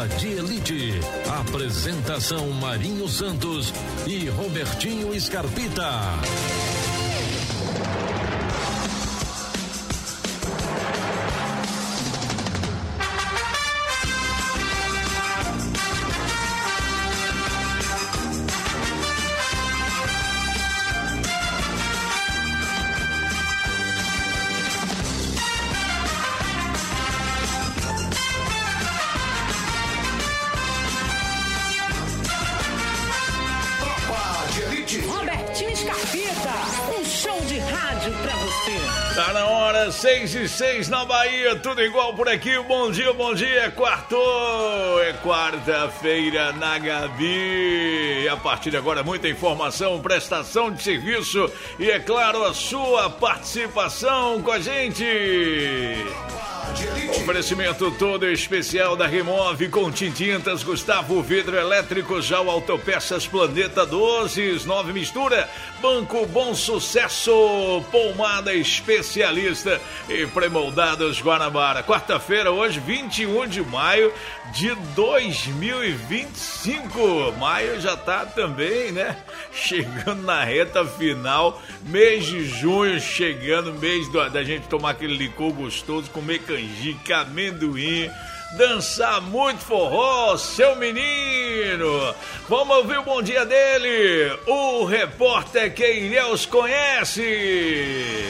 de Elite. Apresentação Marinho Santos e Robertinho Scarpita. Robertinho Scarpita, um show de rádio pra você. Tá na hora, 6:06 na Bahia, tudo igual por aqui. Bom dia, quartou, é quarta-feira na Gabi. E a partir de agora, muita informação, prestação de serviço e, é claro, a sua participação com a gente. Oferecimento todo especial da Remove com Tintintas, Gustavo Vidro Elétrico, já o Autopeças Planeta 12, 9 Mistura, Banco Bom Sucesso, Pomada Especialista e Premoldados Guanabara. Quarta-feira, hoje, 21 de maio de 2025. Maio já tá também, né? Chegando na reta final, mês de junho chegando, mês da gente tomar aquele licor gostoso, comer canjica, amendoim, dançar muito forró, seu menino. Vamos ouvir o bom dia dele, o repórter que Ilhéus conhece.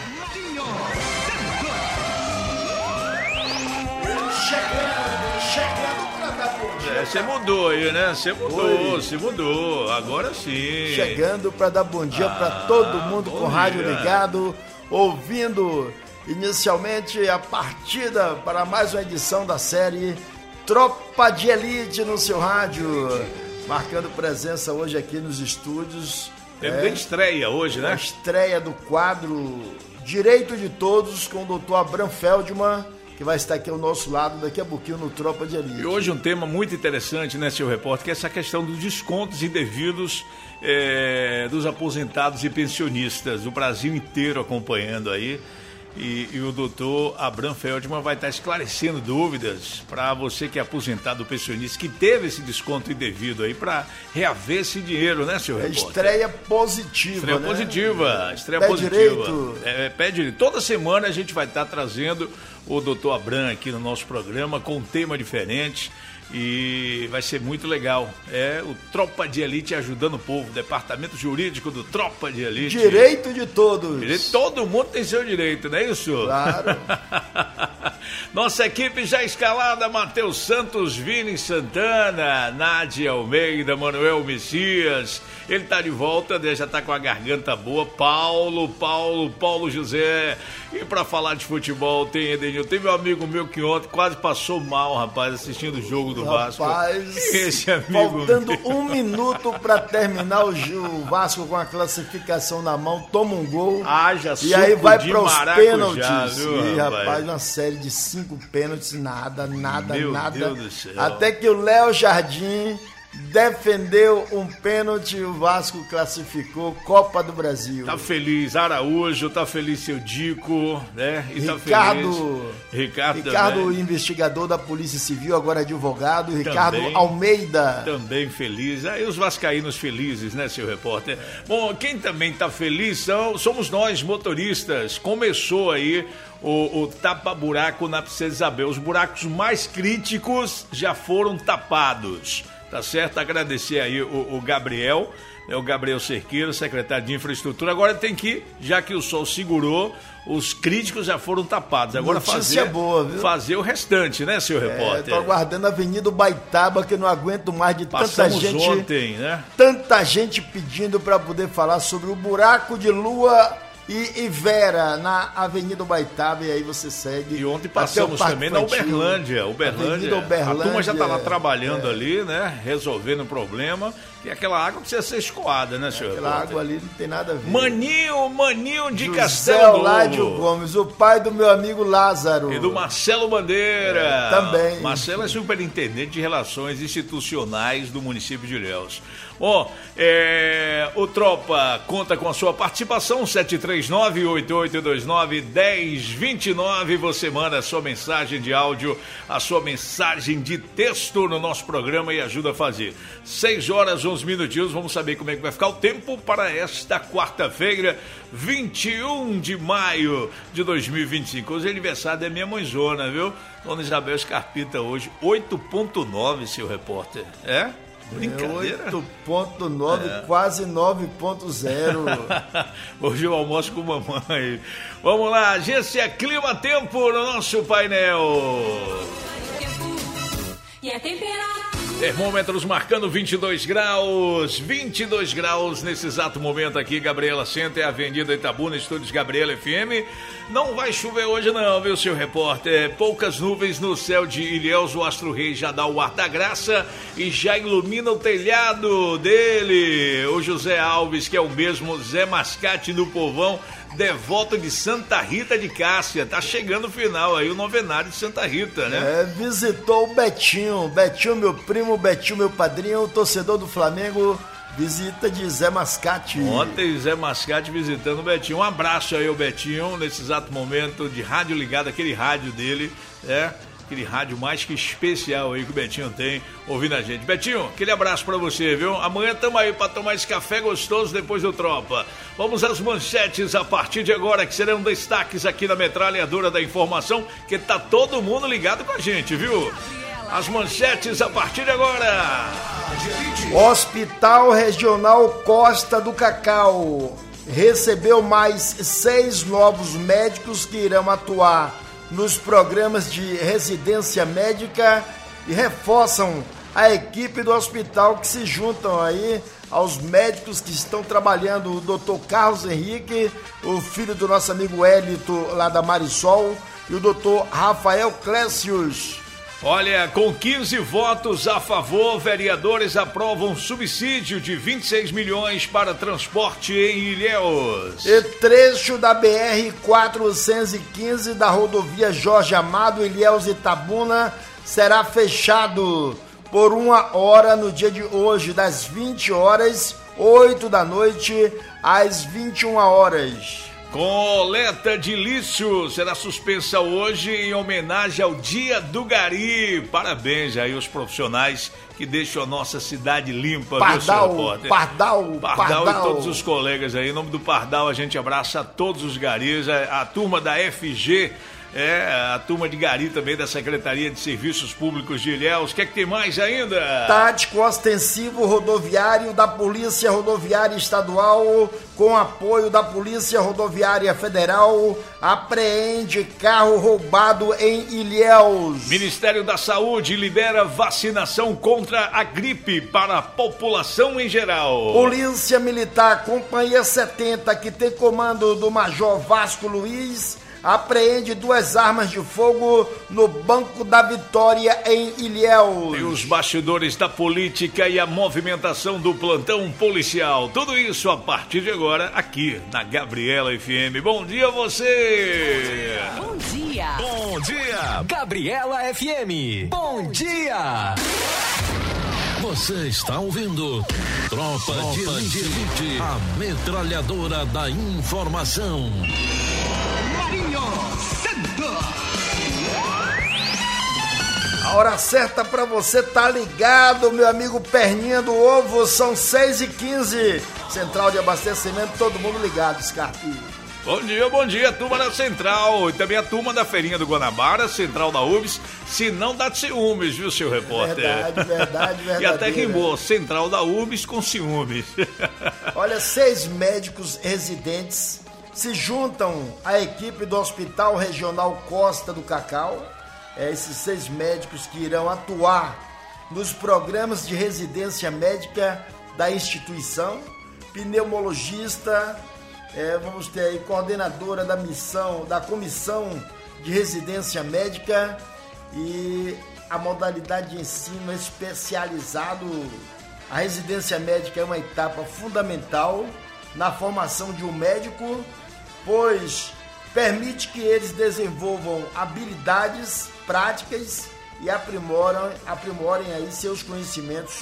Você mudou aí, né? Você mudou. Agora sim. Chegando para dar bom dia para todo mundo com o rádio ligado, ouvindo inicialmente a partida para mais uma edição da série Tropa de Elite no seu rádio. Marcando presença hoje aqui nos estúdios. Tem estreia hoje, né? A estreia do quadro Direito de Todos com o doutor Abraham Feldman, que vai estar aqui ao nosso lado daqui a pouquinho no Tropa de Elite. E hoje um tema muito interessante, né, seu repórter, que é essa questão dos descontos indevidos dos aposentados e pensionistas, o Brasil inteiro acompanhando aí. E o doutor Abraham Feldman vai estar esclarecendo dúvidas para você que é aposentado, pensionista, que teve esse desconto indevido aí, para reaver esse dinheiro, né, seu repórter? Estreia positiva, Estreia né? Estreia pé positiva. Direito. Pé direito. Toda semana a gente vai estar trazendo o doutor Abraham aqui no nosso programa com um tema diferente. E vai ser muito legal. O Tropa de Elite ajudando o povo, departamento jurídico do Tropa de Elite. Direito de todos. Todo mundo tem seu direito, não é isso? Claro. Nossa equipe já escalada: Matheus Santos, Vini Santana, Nádia Almeida, Manuel Messias. Ele tá de volta, já tá com a garganta boa. Paulo José. E pra falar de futebol tem Edenil. Tem meu amigo meu que ontem quase passou mal, rapaz, assistindo o jogo do Vasco. Esse amigo faltando meu. 1 minuto pra terminar o Vasco com a classificação na mão, toma um gol. E aí vai para os pênaltis. Viu, rapaz, uma série de 5 pênaltis, nada. Meu Deus do céu. Até que o Léo Jardim defendeu um pênalti, o Vasco classificou, Copa do Brasil. Tá feliz Araújo, tá feliz seu Dico, né? E Ricardo também. Investigador da Polícia Civil, agora advogado, também, Ricardo Almeida. Também feliz. Aí os vascaínos felizes, né, seu repórter? Bom, quem também tá feliz somos nós, motoristas. Começou aí o tapa-buraco na Princesa Isabel. Os buracos mais críticos já foram tapados. Tá certo? Agradecer aí o Gabriel, o Gabriel Cerqueira, secretário de Infraestrutura. Agora tem que, já que o sol segurou, os críticos já foram tapados. Agora fazer o restante, né, senhor repórter? Tô aguardando a Avenida Baitaba, que eu não aguento mais de tanta gente. Ontem, né? Tanta gente pedindo para poder falar sobre o buraco de Lua e Vera na Avenida Baitaba, e aí você segue. E ontem passamos também na Uberlândia. A turma já tá lá trabalhando ali, né? Resolvendo o problema. E aquela água precisa ser escoada, né, senhor? Aquela água ali não tem nada a ver. Maninho de José Castelo Ládio Gomes, o pai do meu amigo Lázaro. E do Marcelo Bandeira. Também. Marcelo é superintendente de Relações Institucionais do município de Ilhéus. Bom, o Tropa conta com a sua participação, 739-8829-1029. Você manda a sua mensagem de áudio, a sua mensagem de texto no nosso programa e ajuda a fazer. 6 horas, 11 minutinhos, vamos saber como é que vai ficar o tempo para esta quarta-feira, 21 de maio de 2025. Hoje é aniversário da minha mãezona, viu? Dona Isabel Scarpita hoje, 8.9, seu repórter. É? Brincadeira. 8.9, quase 9.0. Hoje eu almoço com mamãe. Vamos lá, agência Clima Tempo no nosso painel. E a temperatura? Termômetros marcando 22 graus nesse exato momento aqui, Gabriela Center, Avenida Itabuna, Estúdios Gabriela FM. Não vai chover hoje não, viu, seu repórter? Poucas nuvens no céu de Ilhéus, o Astro Rei já dá o ar da graça e já ilumina o telhado dele. O José Alves, que é o mesmo Zé Mascate do Povão, devoto de Santa Rita de Cássia. Tá chegando o final aí, o novenário de Santa Rita, né? Visitou o Betinho, meu primo, Betinho, meu padrinho, torcedor do Flamengo, visita de Zé Mascate. Ontem Zé Mascate visitando o Betinho. Um abraço aí ao Betinho, nesse exato momento de rádio ligado, aquele rádio dele, aquele rádio mais que especial aí que o Betinho tem, ouvindo a gente. Betinho, aquele abraço pra você, viu? Amanhã tamo aí pra tomar esse café gostoso depois do Tropa. Vamos às manchetes a partir de agora, que serão destaques aqui na Metralhadora da Informação, que tá todo mundo ligado com a gente, viu? As manchetes a partir de agora. Hospital Regional Costa do Cacau recebeu mais 6 novos médicos que irão atuar nos programas de residência médica e reforçam a equipe do hospital, que se juntam aí aos médicos que estão trabalhando, o doutor Carlos Henrique, o filho do nosso amigo Hélito, lá da Marisol, e o doutor Rafael Clécius. Olha, com 15 votos a favor, vereadores aprovam subsídio de 26 milhões para transporte em Ilhéus. E trecho da BR-415 da rodovia Jorge Amado, Ilhéus Itabuna, será fechado por 1 hora no dia de hoje, das 20 horas, 8 da noite, às 21 horas. Coleta de lixo será suspensa hoje em homenagem ao Dia do Gari. Parabéns aí aos profissionais que deixam a nossa cidade limpa. Pardal e todos os colegas aí. Em nome do Pardal, a gente abraça a todos os garis, a turma da FG, a turma de Gari também, da Secretaria de Serviços Públicos de Ilhéus. O que é que tem mais ainda? Tático ostensivo rodoviário da Polícia Rodoviária Estadual, com apoio da Polícia Rodoviária Federal, apreende carro roubado em Ilhéus. Ministério da Saúde libera vacinação contra a gripe para a população em geral. Polícia Militar, Companhia 70, que tem comando do Major Vasco Luiz, apreende 2 armas de fogo no Banco da Vitória, em Ilhéus. E os bastidores da política e a movimentação do plantão policial. Tudo isso a partir de agora, aqui na Gabriela FM. Bom dia a você! Bom dia! Bom dia, Gabriela FM. Bom dia! Você está ouvindo Tropa de Elite, a metralhadora da informação. A hora certa pra você tá ligado, meu amigo Perninha do Ovo, são 6h15. Central de abastecimento, todo mundo ligado, Scarpi. Bom dia, turma da Central e também a turma da Feirinha do Guanabara, Central da UBS, se não dá de ciúmes, viu, seu repórter? Verdade. E até rimou, Central da UBS com ciúmes. Olha, 6 médicos residentes se juntam à equipe do Hospital Regional Costa do Cacau. Esses 6 médicos que irão atuar nos programas de residência médica da instituição, pneumologista, vamos ter aí coordenadora da comissão de residência médica e a modalidade de ensino especializado. A residência médica é uma etapa fundamental na formação de um médico, pois permite que eles desenvolvam habilidades práticas e aprimorem aí seus conhecimentos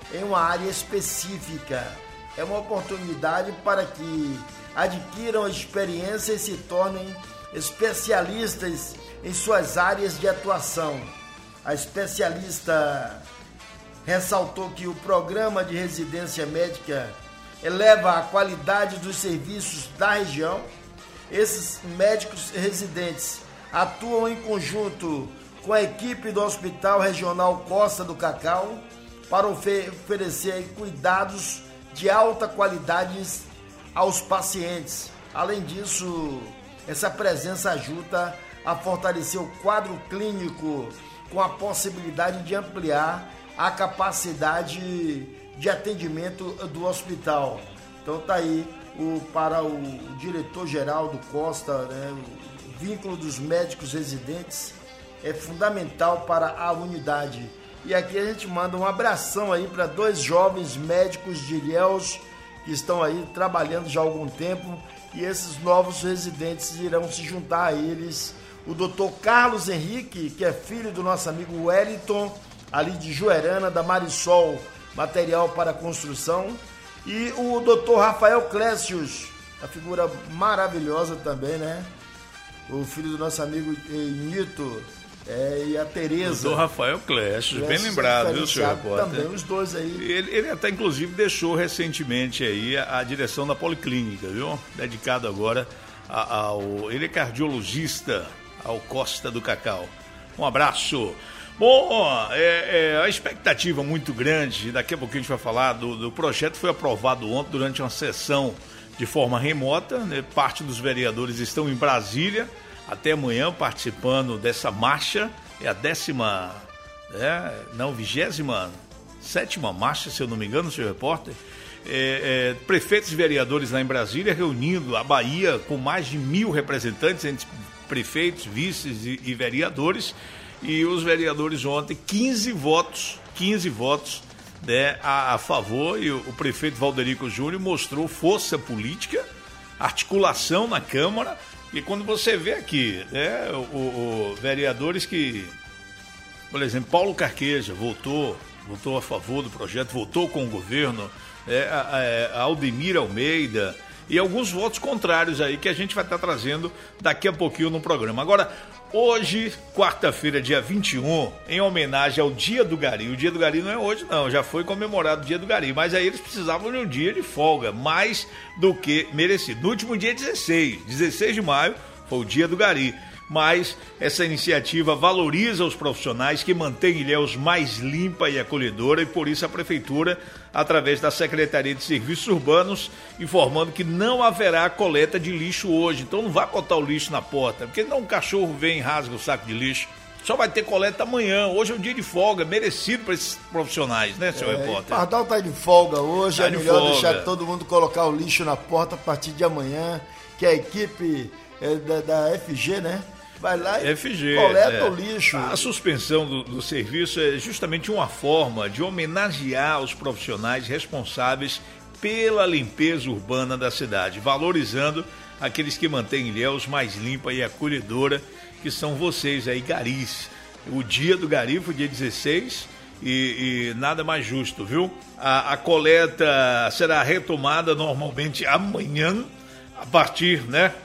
em uma área específica. É uma oportunidade para que adquiram experiência e se tornem especialistas em suas áreas de atuação. A especialista ressaltou que o programa de residência médica eleva a qualidade dos serviços da região. Esses médicos residentes atuam em conjunto com a equipe do Hospital Regional Costa do Cacau para oferecer cuidados de alta qualidade aos pacientes. Além disso, essa presença ajuda a fortalecer o quadro clínico com a possibilidade de ampliar a capacidade de atendimento do hospital. Então tá aí para o diretor-geral do Costa, né, o vínculo dos médicos residentes é fundamental para a unidade. E aqui a gente manda um abração aí para 2 jovens médicos de Ilhéus que estão aí trabalhando já há algum tempo, e esses novos residentes irão se juntar a eles. O doutor Carlos Henrique, que é filho do nosso amigo Wellington, ali de Juerana, da Marisol Material para Construção, e o doutor Rafael Clécius, a figura maravilhosa também, né? O filho do nosso amigo Nito, e a Tereza. Doutor Rafael Clécius, bem lembrado, viu, senhor repórter? Também, os dois aí. Ele até, inclusive, deixou recentemente aí a direção da Policlínica, viu? Dedicado agora ele é cardiologista, ao Costa do Cacau. Um abraço. Bom, a expectativa muito grande, daqui a pouquinho a gente vai falar do projeto, foi aprovado ontem durante uma sessão de forma remota, né? Parte dos vereadores estão em Brasília, até amanhã participando dessa marcha, é a 27ª marcha, se eu não me engano, senhor repórter. Prefeitos e vereadores lá em Brasília reunindo a Bahia com mais de 1.000 representantes entre prefeitos, vices e vereadores, e os vereadores ontem, 15 votos, né, a favor, e o prefeito Valderico Júnior mostrou força política, articulação na Câmara. E quando você vê aqui, né, vereadores que, por exemplo, Paulo Carqueja votou a favor do projeto, votou com o governo, Aldemir Almeida, e alguns votos contrários aí que a gente vai estar trazendo daqui a pouquinho no programa. Agora, hoje, quarta-feira, dia 21, em homenagem ao Dia do Gari. O Dia do Gari não é hoje não, já foi comemorado o Dia do Gari, mas aí eles precisavam de um dia de folga, mais do que merecido. No último dia 16 de maio, foi o Dia do Gari. Mas essa iniciativa valoriza os profissionais que mantêm Ilhéus mais limpa e acolhedora, e por isso a Prefeitura, através da Secretaria de Serviços Urbanos, informando que não haverá coleta de lixo hoje. Então não vai botar o lixo na porta, porque não um cachorro vem e rasga o saco de lixo. Só vai ter coleta amanhã. Hoje é um dia de folga, merecido para esses profissionais, né, senhor repórter? O Pardal tá de folga hoje, é melhor deixar todo mundo colocar o lixo na porta a partir de amanhã, que a equipe da FG, né? Vai lá e coleta o lixo. A suspensão do serviço é justamente uma forma de homenagear os profissionais responsáveis pela limpeza urbana da cidade, valorizando aqueles que mantêm Ilhéus mais limpa e acolhedora, que são vocês aí, garis. O dia do gari foi dia 16 e nada mais justo, viu? A coleta será retomada normalmente amanhã, a partir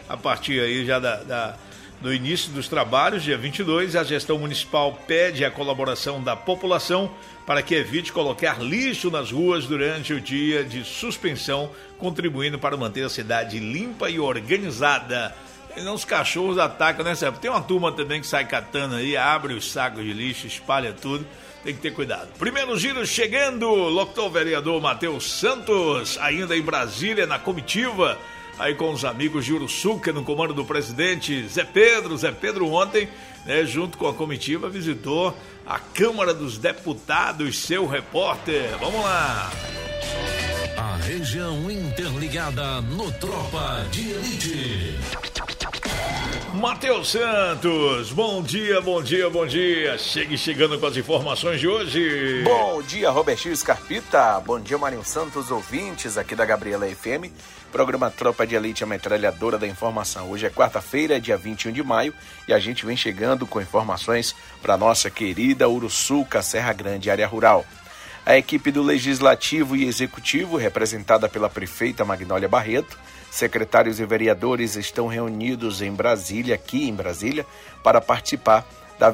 aí já no início dos trabalhos, dia 22, a gestão municipal pede a colaboração da população para que evite colocar lixo nas ruas durante o dia de suspensão, contribuindo para manter a cidade limpa e organizada. E não os cachorros atacam, né, Sérgio? Tem uma turma também que sai catando aí, abre os sacos de lixo, espalha tudo. Tem que ter cuidado. Primeiro giro chegando, locutor vereador Matheus Santos, ainda em Brasília, na comitiva, aí com os amigos de Uruçuca, no comando do presidente Zé Pedro. Zé Pedro ontem, né, junto com a comitiva, visitou a Câmara dos Deputados, seu repórter. Vamos lá. A região interligada no Tropa de Elite. Matheus Santos, bom dia. Chegando com as informações de hoje. Bom dia, Robertinho Scarpita. Bom dia, Marinho Santos, ouvintes aqui da Gabriela FM. Programa Tropa de Elite, a metralhadora da informação. Hoje é quarta-feira, dia 21 de maio, e a gente vem chegando com informações para nossa querida Uruçuca, Serra Grande, área rural. A equipe do Legislativo e Executivo, representada pela prefeita Magnólia Barreto, secretários e vereadores estão reunidos em Brasília, aqui em Brasília, para participar da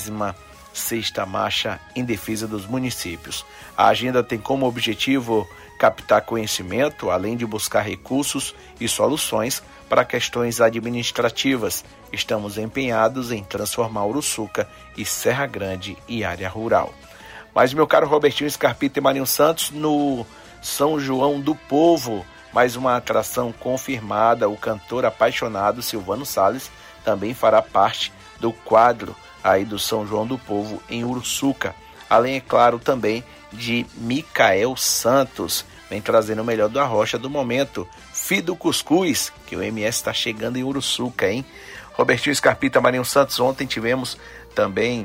26ª Marcha em Defesa dos Municípios. A agenda tem como objetivo captar conhecimento, além de buscar recursos e soluções para questões administrativas. Estamos empenhados em transformar Uruçuca e Serra Grande em área rural. Mas, meu caro Robertinho Scarpita e Marinho Santos, no São João do Povo, mais uma atração confirmada, o cantor apaixonado Silvano Salles também fará parte do quadro aí do São João do Povo em Uruçuca. Além, é claro, também de Micael Santos, vem trazendo o melhor da rocha do momento, Fido Cuscuz, que o MS está chegando em Uruçuca, hein? Robertinho Scarpita, Marinho Santos, ontem tivemos também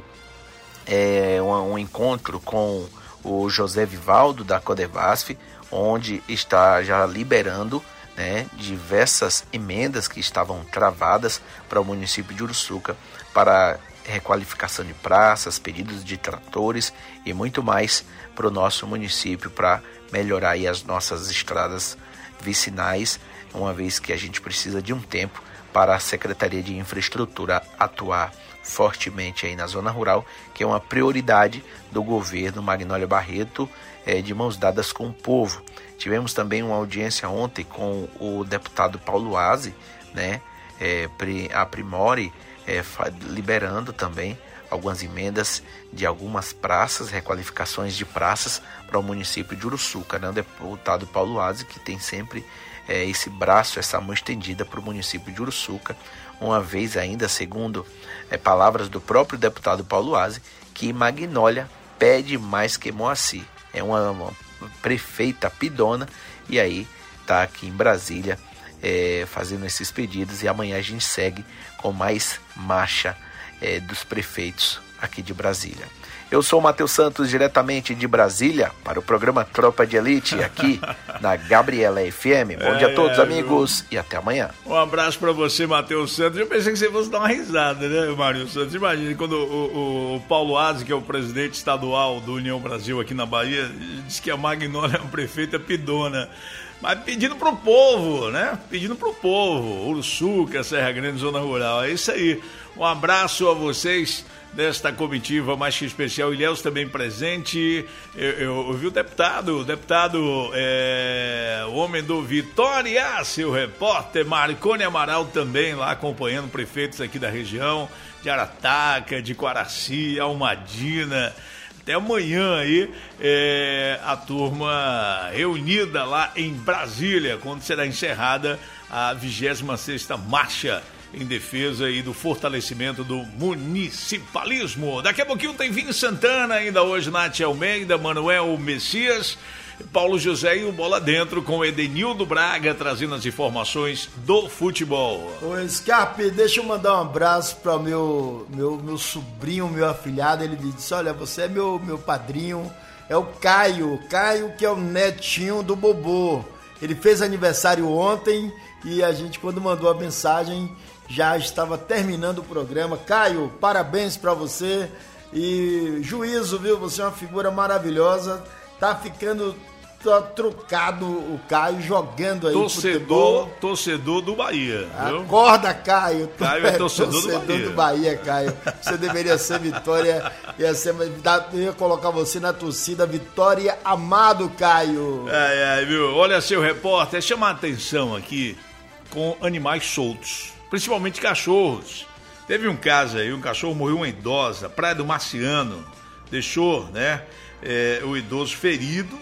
um encontro com o José Vivaldo da Codevasf, onde está já liberando, né, diversas emendas que estavam travadas para o município de Uruçuca, para requalificação de praças, pedidos de tratores e muito mais para o nosso município, para melhorar aí as nossas estradas vicinais, uma vez que a gente precisa de um tempo para a Secretaria de Infraestrutura atuar fortemente aí na zona rural, que é uma prioridade do governo Magnólia Barreto, de mãos dadas com o povo. Tivemos também uma audiência ontem com o deputado Paulo Aze, né, a Primore, liberando também algumas emendas de algumas praças, requalificações de praças para o município de Uruçuca, né? O deputado Paulo Aze, que tem sempre esse braço, essa mão estendida para o município de Uruçuca, uma vez ainda, segundo palavras do próprio deputado Paulo Aze, que Magnólia pede mais que Moacir. É uma prefeita pidona, e aí está aqui em Brasília fazendo esses pedidos, e amanhã a gente segue com mais marcha dos prefeitos aqui de Brasília. Eu sou o Matheus Santos, diretamente de Brasília, para o programa Tropa de Elite, aqui na Gabriela FM. Bom dia a todos, amigos, e até amanhã. Um abraço para você, Matheus Santos. Eu pensei que você fosse dar uma risada, né, Mário Santos? Imagina, quando o Paulo Aze, que é o presidente estadual do União Brasil aqui na Bahia, disse que a Magnólia é uma prefeita pidona. Mas pedindo pro povo, né? Pedindo pro povo. Uruçuca, Serra Grande, Zona Rural. É isso aí. Um abraço a vocês desta comitiva mais que especial. Ilhéus também presente. Eu vi o deputado, o homem do Vitória, seu repórter Marcone Amaral também lá acompanhando prefeitos aqui da região, de Arataca, de Quaraci, Almadina. Até amanhã aí, a turma reunida lá em Brasília, quando será encerrada a 26ª Marcha em defesa aí do fortalecimento do municipalismo. Daqui a pouquinho tem Vini Santana, ainda hoje Nath Almeida, Manuel Messias, Paulo José e o Bola Dentro com Edenildo Braga trazendo as informações do futebol. Ô Scarpe, deixa eu mandar um abraço para meu sobrinho, meu afilhado. Ele me disse: olha, você é meu padrinho, é o Caio, que é o netinho do Bobô. Ele fez aniversário ontem e a gente, quando mandou a mensagem, já estava terminando o programa. Caio, parabéns para você e juízo, viu? Você é uma figura maravilhosa. Tá ficando trocado o Caio jogando aí futebol. Torcedor do Bahia, viu? Acorda, Caio. Caio é torcedor do Bahia, Caio. Você deveria ser Vitória, ia colocar você na torcida Vitória Amado, Caio. Viu? Olha, seu repórter, chama a atenção aqui com animais soltos, principalmente cachorros. Teve um caso aí, um cachorro morreu, uma idosa, Praia do Marciano, deixou, né, o idoso ferido,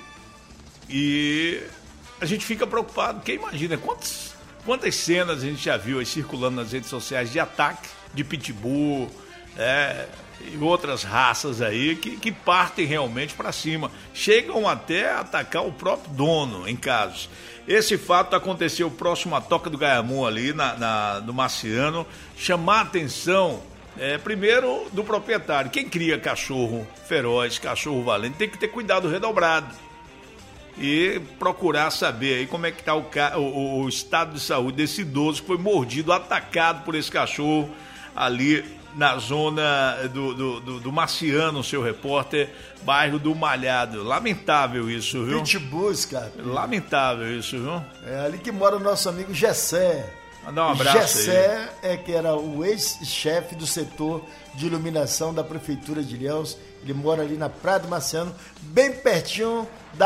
e a gente fica preocupado, porque imagina quantas cenas a gente já viu aí circulando nas redes sociais de ataque de pitbull, e outras raças aí que partem realmente para cima, chegam até a atacar o próprio dono em casos. Esse fato aconteceu próximo à Toca do Gaiamum ali no Marciano. Chamar a atenção primeiro do proprietário. Quem cria cachorro feroz, cachorro valente, tem que ter cuidado redobrado e procurar saber aí como é que está o estado de saúde desse idoso que foi mordido, atacado por esse cachorro ali na zona do Marciano, seu repórter, bairro do Malhado. Lamentável isso, viu? Pitbulls, cara. Lamentável isso, viu? É ali que mora o nosso amigo Gessé. Mandar um abraço Gessé aí. que era o ex-chefe do setor de iluminação da Prefeitura de Ilhéus. Ele mora ali na Praia do Marciano, bem pertinho da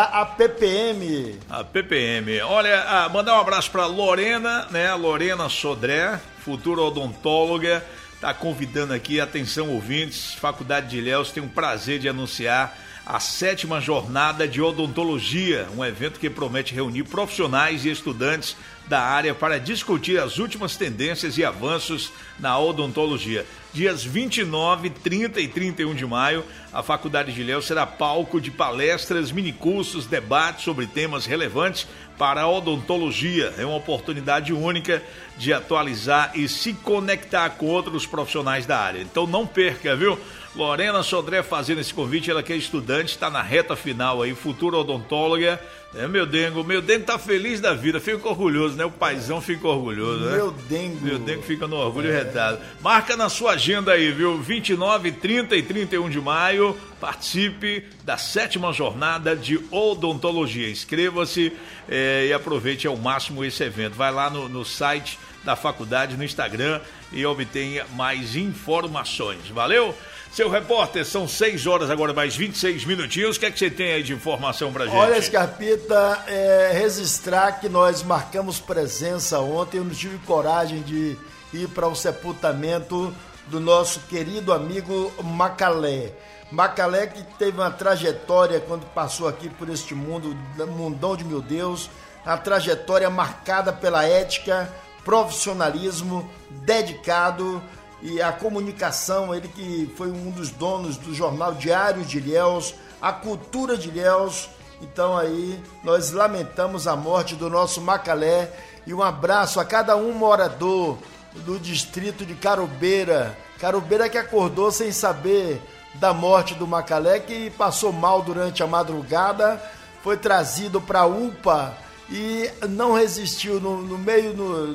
APPM. A PPM. Olha, mandar um abraço para Lorena, né? Lorena Sodré, futura odontóloga. Está convidando aqui, atenção ouvintes, Faculdade de Ilhéus tem um prazer de anunciar a 7ª Jornada de Odontologia, um evento que promete reunir profissionais e estudantes da área para discutir as últimas tendências e avanços na odontologia. Dias 29, 30 e 31 de maio, a Faculdade de Ilhéus será palco de palestras, minicursos, debates sobre temas relevantes para a odontologia. É uma oportunidade única de atualizar e se conectar com outros profissionais da área. Então não perca, viu? Lorena Sodré fazendo esse convite, ela que é estudante, está na reta final aí, futura odontóloga. Meu Dengo tá feliz da vida, fica orgulhoso, né? O paizão fica orgulhoso, né? Meu Dengo fica no orgulho retado. Marca na sua agenda aí, viu? 29, 30 e 31 de maio, participe da 7ª Jornada de Odontologia. Inscreva-se e aproveite ao máximo esse evento. Vai lá no site da faculdade, no Instagram, e obtenha mais informações. Valeu? Seu repórter, são 6 horas agora, mais 26 minutinhos. O que é que você tem aí de informação pra gente? Olha, Scarpita, registrar que nós marcamos presença ontem. Eu não tive coragem de ir para o sepultamento do nosso querido amigo Macalé. Macalé que teve uma trajetória quando passou aqui por este mundão de meu Deus, uma trajetória marcada pela ética, profissionalismo, dedicado e a comunicação. Ele que foi um dos donos do jornal Diário de Ilhéus, a cultura de Ilhéus. Então aí nós lamentamos a morte do nosso Macalé e um abraço a cada um morador do distrito de Carubeira. Carubeira que acordou sem saber da morte do Macalé, que passou mal durante a madrugada, foi trazido para a UPA e não resistiu no meio,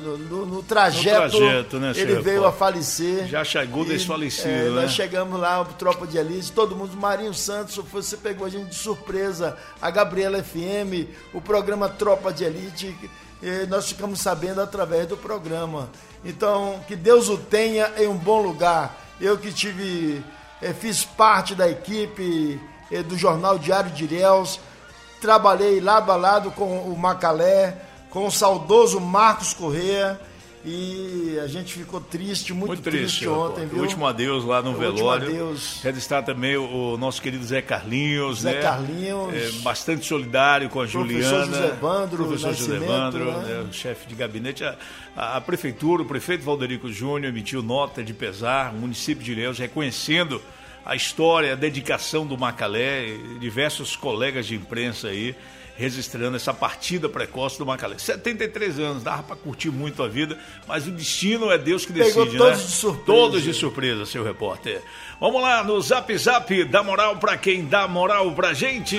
no trajeto, né, ele veio a falecer. Já chegou desfalecido, né? Nós chegamos lá, Tropa de Elite, todo mundo, Marinho Santos, você pegou a gente de surpresa, a Gabriela FM, o programa Tropa de Elite, e nós ficamos sabendo através do programa. Então, que Deus o tenha em um bom lugar. Eu que fiz parte da equipe do Jornal Diário de Ilhéus, trabalhei lado a lado com o Macalé, com o saudoso Marcos Corrêa, e a gente ficou triste, muito triste ontem, viu? O último adeus lá no velório. Adeus. Registrar também o nosso querido Zé Carlinhos, né? Carlinhos. Bastante solidário com a Juliana. Professor José Evandro, né? O chefe de gabinete. A prefeitura, o prefeito Valderico Júnior emitiu nota de pesar, o município de Ilhéus reconhecendo a história, a dedicação do Macalé, e diversos colegas de imprensa aí registrando essa partida precoce do Macalé. 73 anos, dava para curtir muito a vida, mas o destino é Deus que decide, pegou todos, né? De surpresa. Todos de surpresa, seu repórter. Vamos lá no Zap Zap, dá moral pra quem dá moral pra gente.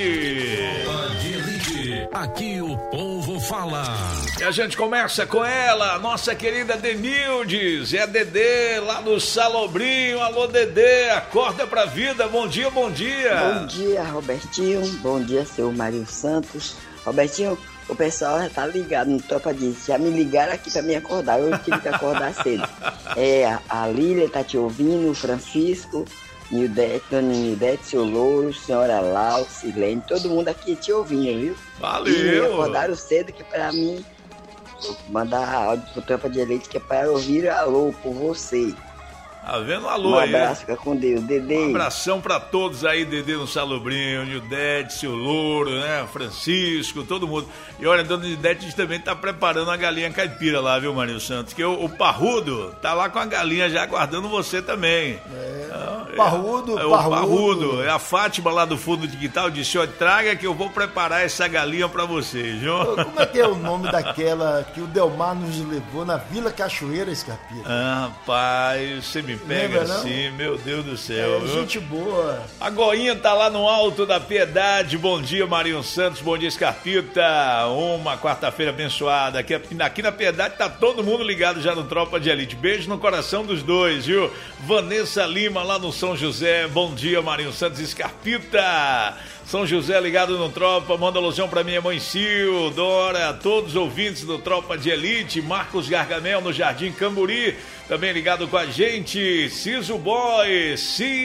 Aqui o povo fala. E a gente começa com ela, nossa querida Denildes, é a Dedê lá no Salobrinho. Alô, Dedê, acorda pra vida, bom dia, bom dia. Bom dia, Robertinho, bom dia, seu Mário Santos. Robertinho, o pessoal já tá ligado no Tropa de Elite, já me ligaram aqui pra me acordar, eu tive que acordar cedo. A Lília tá te ouvindo, o Francisco, Nildete, Dona Nildete, seu Louro, senhora Lau, Silene, todo mundo aqui te ouvindo, viu? Valeu! E me acordaram cedo, que é pra mim mandar áudio pro Tropa de Elite, que é pra ouvir alô por você. Tá vendo? Alô aí. Um abraço, fica com Deus, Dedê. Um abração pra todos aí, Dedê no Salobrinho, Nildete, seu Louro, né? Francisco, todo mundo. E olha, Dona Nildete também tá preparando a galinha caipira lá, viu, Marinho Santos? Que o Parrudo tá lá com a galinha já aguardando você também. Parrudo. O Parrudo. A Fátima lá do fundo de quintal disse, ó, traga que eu vou preparar essa galinha pra vocês, viu? Como é que é o nome daquela que o Delmar nos levou na Vila Cachoeira, Scarpita? Ah, rapaz, você me pega Lembra, assim, meu Deus do céu. É, gente boa. A Goinha tá lá no Alto da Piedade. Bom dia, Marinho Santos. Bom dia, Scarpita. Uma quarta-feira abençoada. Aqui na Piedade tá todo mundo ligado já no Tropa de Elite. Beijo no coração dos dois, viu? Vanessa Lima lá no São José. Bom dia, Marinho Santos e Scarpita. São José ligado no Tropa. Manda alusão pra minha mãe Sil, Dora, todos os ouvintes do Tropa de Elite. Marcos Gargamel no Jardim Camburi. Também ligado com a gente, Ciso Boy.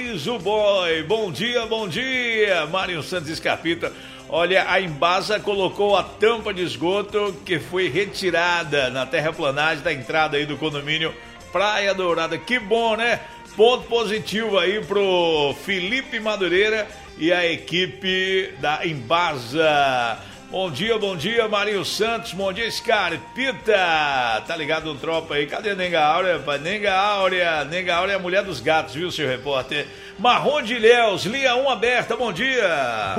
Bom dia, Marinho Santos e Scarpita. Olha, a Embasa colocou a tampa de esgoto que foi retirada na terraplanagem da entrada aí do condomínio Praia Dourada. Que bom, né? Ponto positivo aí pro Felipe Madureira e a equipe da Embasa. Bom dia, Marinho Santos. Bom dia, Scarpita. Tá ligado no Tropa aí. Cadê a Nenga Áurea, pai? Nenga Áurea é a mulher dos gatos, viu, seu repórter? Marrom de Ilhéus, linha 1 aberta. Bom dia,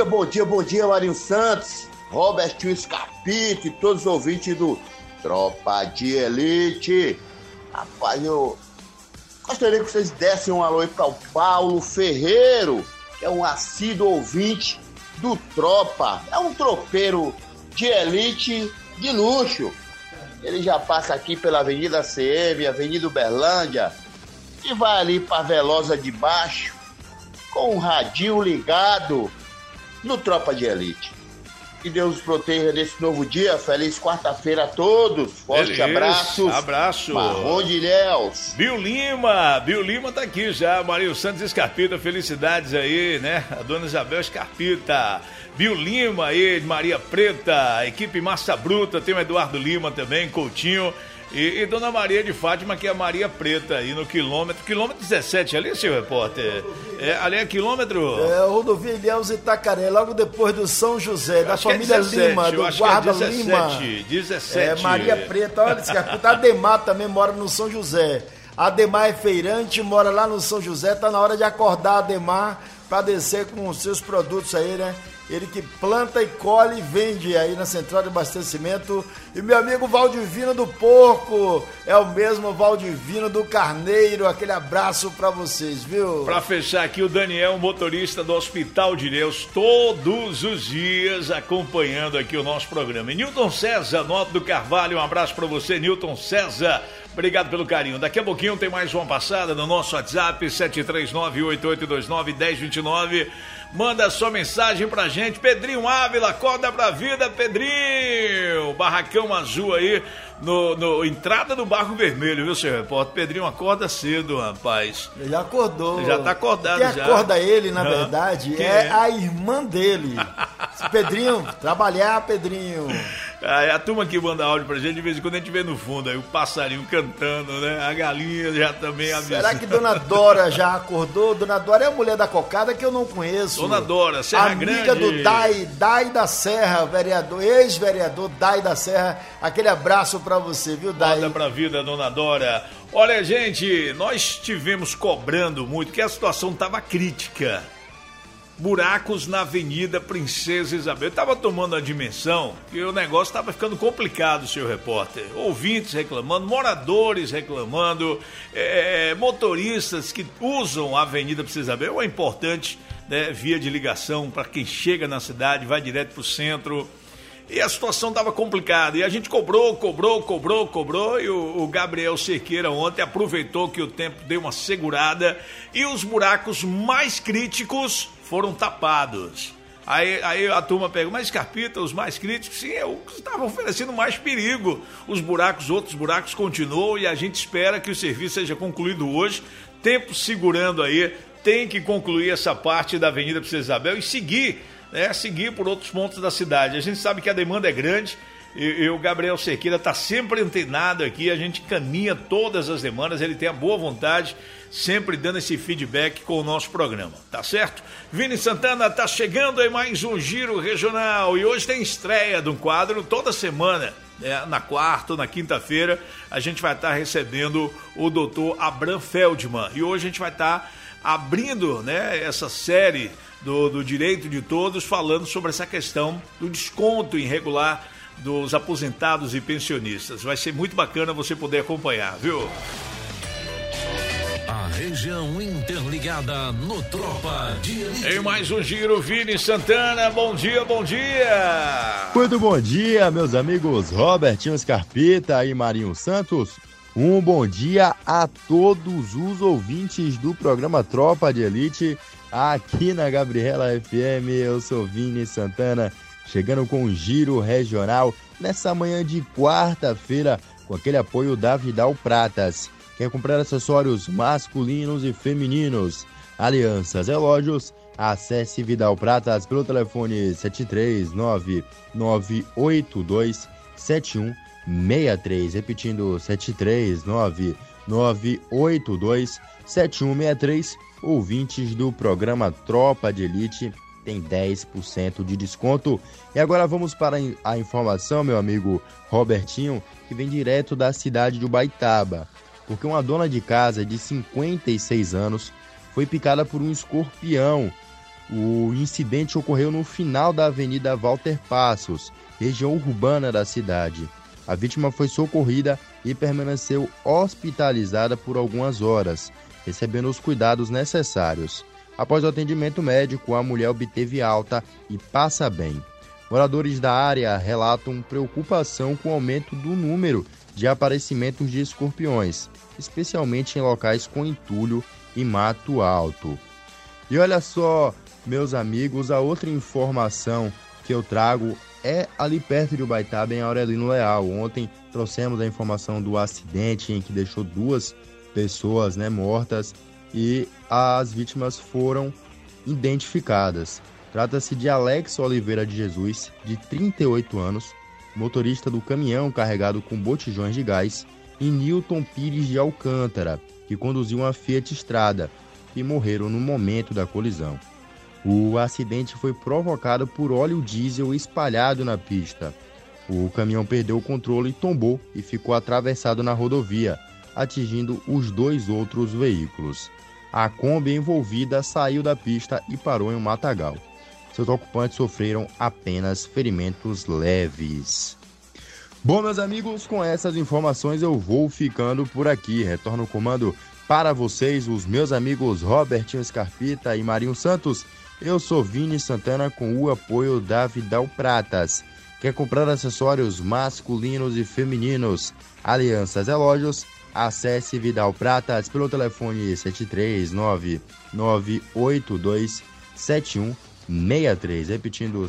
Marinho Santos, Robertinho Scarpita e todos os ouvintes do Tropa de Elite. Rapaz, eu gostaria que vocês dessem um alô aí para o Paulo Ferreiro, que é um assíduo ouvinte do Tropa. É um tropeiro de elite de luxo. Ele já passa aqui pela Avenida CM, Avenida Uberlândia, e vai ali para Velosa de Baixo com um radinho ligado no Tropa de Elite. Que Deus os proteja nesse novo dia. Feliz quarta-feira a todos. Forte abraços. Abraço. Marrom de Ilhéus. Bill Lima tá aqui já. Marinho Santos e Scarpita, felicidades aí, né? A dona Isabel Scarpita. Bill Lima aí, Maria Preta, equipe Massa Bruta, tem o Eduardo Lima também, Coutinho. E Dona Maria de Fátima, que é a Maria Preta, aí no quilômetro 17 ali, seu repórter? Ali é quilômetro... Rodovia Ilhéus Itacaré, logo depois do São José, da família 17, Lima, do guarda 17, Lima. 17. Maria Preta, olha, Scarpita, a Ademar também mora no São José. A Ademar é feirante, mora lá no São José, tá na hora de acordar a Ademar para descer com os seus produtos aí, né? Ele que planta e colhe e vende aí na central de abastecimento. E meu amigo Valdivino do Porco, é o mesmo Valdivino do Carneiro. Aquele abraço pra vocês, viu? Pra fechar aqui, o Daniel, motorista do Hospital de Deus, todos os dias acompanhando aqui o nosso programa. E Nilton César, Noto do Carvalho, um abraço pra você, Nilton César. Obrigado pelo carinho. Daqui a pouquinho tem mais uma passada no nosso WhatsApp, 739-8829-1029. Manda sua mensagem pra gente. Pedrinho Ávila, acorda pra vida, Pedrinho. Barracão azul aí, no entrada do Barco Vermelho, viu, seu repórter? Pedrinho acorda cedo, rapaz. Ele já acordou. Já tá acordado. Quem já acorda ele, na verdade, é a irmã dele. Pedrinho, trabalhar, Pedrinho. A turma que manda áudio pra gente, de vez em quando a gente vê no fundo aí o passarinho cantando, né? A galinha já também avisa. Será que Dona Dora já acordou? Dona Dora é a mulher da cocada que eu não conheço. Dona Dora, Serra Grande. Amiga do Dai da Serra, vereador, ex-vereador Dai da Serra. Aquele abraço pra você, viu, Dai? Manda pra vida, Dona Dora. Olha, gente, nós estivemos cobrando muito, que a situação tava crítica. Buracos na Avenida Princesa Isabel. Estava tomando a dimensão que o negócio estava ficando complicado, seu repórter. Ouvintes reclamando, moradores reclamando, motoristas que usam a Avenida Princesa Isabel. É importante, né, via de ligação para quem chega na cidade, vai direto para o centro. E a situação estava complicada. E a gente cobrou. E o Gabriel Cerqueira ontem aproveitou que o tempo deu uma segurada e os buracos mais críticos foram tapados. Aí a turma pega, mas Scarpita, os mais críticos, sim, estavam oferecendo mais perigo. Outros buracos continuam e a gente espera que o serviço seja concluído hoje. Tempo segurando aí, tem que concluir essa parte da Avenida Princesa Isabel e seguir por outros pontos da cidade. A gente sabe que a demanda é grande e o Gabriel Cerqueira está sempre antenado aqui, a gente caminha todas as demandas, ele tem a boa vontade, sempre dando esse feedback com o nosso programa, tá certo? Vini Santana tá chegando em mais um Giro Regional e hoje tem estreia de um quadro toda semana. na quarta ou na quinta-feira, a gente vai estar recebendo o doutor Abraham Feldman. E hoje a gente vai estar abrindo, né, essa série do Direito de Todos, falando sobre essa questão do desconto irregular dos aposentados e pensionistas. Vai ser muito bacana você poder acompanhar, viu? A região interligada no Tropa de Elite. Em mais um Giro, Vini Santana. Bom dia, bom dia. Muito bom dia, meus amigos Robertinho Scarpita e Marinho Santos. Um bom dia a todos os ouvintes do programa Tropa de Elite, aqui na Gabriela FM. Eu sou Vini Santana, chegando com um Giro Regional nessa manhã de quarta-feira, com aquele apoio da Vidal Pratas. Quer comprar acessórios masculinos e femininos, alianças, relógios? Acesse Vidal Pratas pelo telefone 739-982-7163. Repetindo, 739-982-7163. Ouvintes do programa Tropa de Elite tem 10% de desconto. E agora vamos para a informação, meu amigo Robertinho, que vem direto da cidade de Ubaitaba. Porque uma dona de casa de 56 anos foi picada por um escorpião. O incidente ocorreu no final da Avenida Walter Passos, região urbana da cidade. A vítima foi socorrida e permaneceu hospitalizada por algumas horas, recebendo os cuidados necessários. Após o atendimento médico, a mulher obteve alta e passa bem. Moradores da área relatam preocupação com o aumento do número de aparecimentos de escorpiões, especialmente em locais com entulho e mato alto. E olha só, meus amigos, a outra informação que eu trago é ali perto de Ubaitaba, em Aurelino Leal. Ontem trouxemos a informação do acidente em que deixou 2 pessoas, mortas, e as vítimas foram identificadas. Trata-se de Alex Oliveira de Jesus, de 38 anos, motorista do caminhão carregado com botijões de gás, e Nilton Pires de Alcântara, que conduziu uma Fiat Strada, e morreram no momento da colisão. O acidente foi provocado por óleo diesel espalhado na pista. O caminhão perdeu o controle, tombou e ficou atravessado na rodovia, atingindo os 2 outros veículos. A Kombi envolvida saiu da pista e parou em um matagal. Seus ocupantes sofreram apenas ferimentos leves. Bom, meus amigos, com essas informações eu vou ficando por aqui. Retorno o comando para vocês, os meus amigos Robertinho Scarpita e Marinho Santos. Eu sou Vini Santana, com o apoio da Vidal Pratas. Quer comprar acessórios masculinos e femininos, alianças, relógios? Acesse Vidal Pratas pelo telefone 739-982-7163. Repetindo,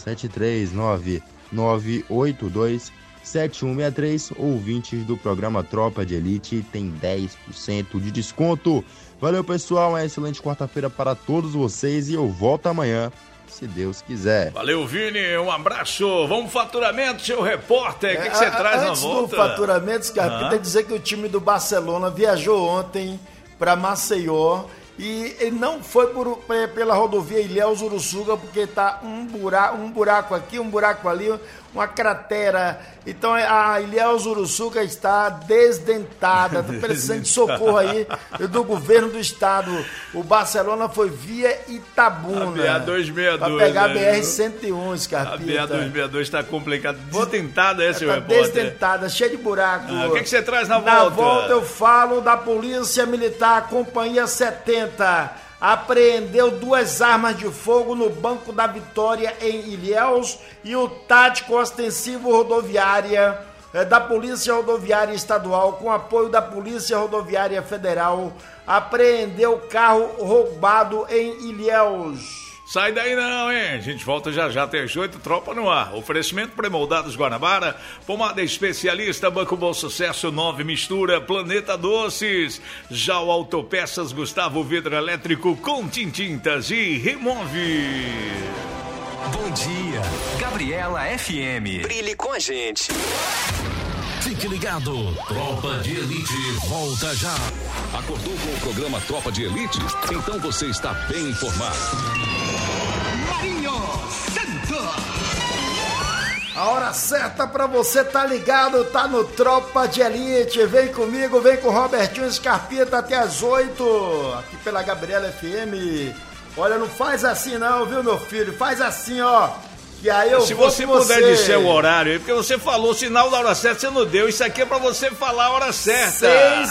739-982-7163. Ouvintes do programa Tropa de Elite tem 10% de desconto. Valeu, pessoal, uma excelente quarta-feira para todos vocês e eu volto amanhã, se Deus quiser. Valeu, Vini, um abraço. Vamos pro faturamento, seu repórter. O que você traz na volta? Antes do faturamento, Scarpita, dizer que o time do Barcelona viajou ontem para Maceió e ele não foi pela rodovia Ilhéus Uruçuga, porque tá um buraco aqui, um buraco ali, uma cratera. Então a Ilhéus Uruçuga está desdentada, tá precisando de socorro aí do governo do estado. O Barcelona foi via Itabuna. A BA-262. Para pegar a BR-101, Scarpita. A BA-262 está complicada. Desdentada essa, seu repórter. Desdentada, cheia de buraco. O que você traz na volta? Na volta eu falo da Polícia Militar, Companhia 70. Apreendeu 2 armas de fogo no Banco da Vitória em Ilhéus e o tático ostensivo rodoviária da Polícia Rodoviária Estadual, com apoio da Polícia Rodoviária Federal, apreendeu carro roubado em Ilhéus. Sai daí não, hein? A gente volta já até as 8, Tropa no ar. Oferecimento pré-moldados Guanabara, pomada especialista, Banco Bom Sucesso, 9 Mistura, Planeta Doces, já o Autopeças Gustavo Vidro Elétrico com Tintintas e Remove. Bom dia, Gabriela FM. Brilhe com a gente. Fique ligado, Tropa de Elite volta já. Acordou com o programa Tropa de Elite? Então você está bem informado. Marinho Santos. A hora certa pra você tá ligado, tá no Tropa de Elite. Vem comigo, vem com o Robertinho Scarpita até as 8, aqui pela Gabriela FM. Olha, não faz assim não, viu, meu filho? Faz assim, ó. Que aí eu Se você puder dizer o horário aí, porque você falou o sinal da hora certa, você não deu. Isso aqui é pra você falar a hora certa.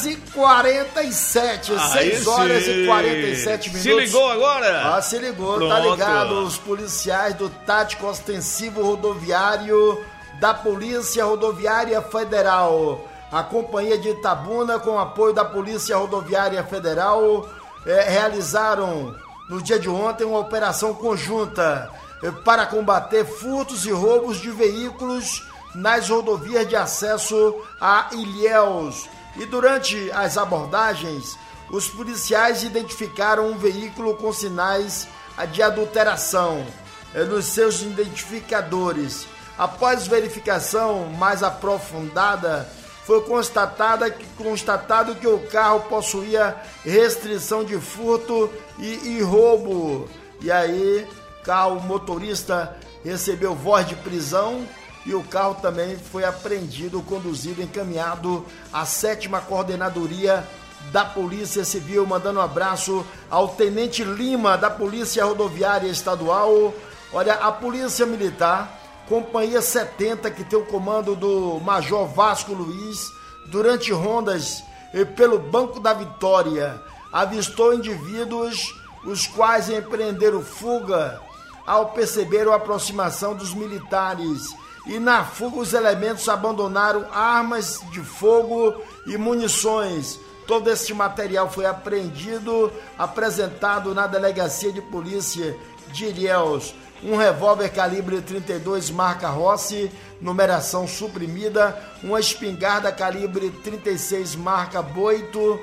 6h47, 6 horas e 47 minutos. Se ligou agora? Se ligou, Pronto. Tá ligado. Os policiais do Tático Ostensivo Rodoviário da Polícia Rodoviária Federal, a Companhia de Itabuna, com apoio da Polícia Rodoviária Federal, realizaram no dia de ontem uma operação conjunta para combater furtos e roubos de veículos nas rodovias de acesso a Ilhéus. E durante as abordagens, os policiais identificaram um veículo com sinais de adulteração nos seus identificadores. Após verificação mais aprofundada, foi constatado que o carro possuía restrição de furto e roubo. E aí, o motorista recebeu voz de prisão e o carro também foi apreendido, conduzido, encaminhado à 7ª Coordenadoria da Polícia Civil. Mandando um abraço ao Tenente Lima, da Polícia Rodoviária Estadual. Olha, a Polícia Militar, Companhia 70, que tem o comando do Major Vasco Luiz, durante rondas pelo Banco da Vitória, avistou indivíduos os quais empreenderam fuga ao perceber a aproximação dos militares. E na fuga os elementos abandonaram armas de fogo e munições. Todo este material foi apreendido, apresentado na Delegacia de Polícia de Ilhéus. Um revólver calibre 32 marca Rossi, numeração suprimida, uma espingarda calibre 36 marca Boito,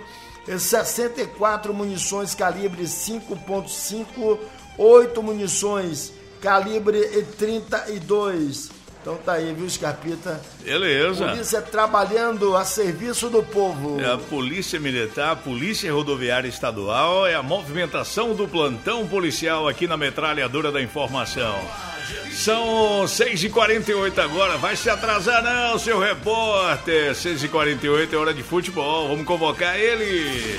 64 munições calibre 5.5, 8 munições calibre 32. Então tá aí, viu, Scarpita? Beleza. Polícia trabalhando a serviço do povo. É a Polícia Militar, a Polícia Rodoviária Estadual, é a movimentação do plantão policial aqui na Metralhadora da Informação. São 6h48 agora, vai se atrasar não, seu repórter. 6h48 é hora de futebol, vamos convocar ele.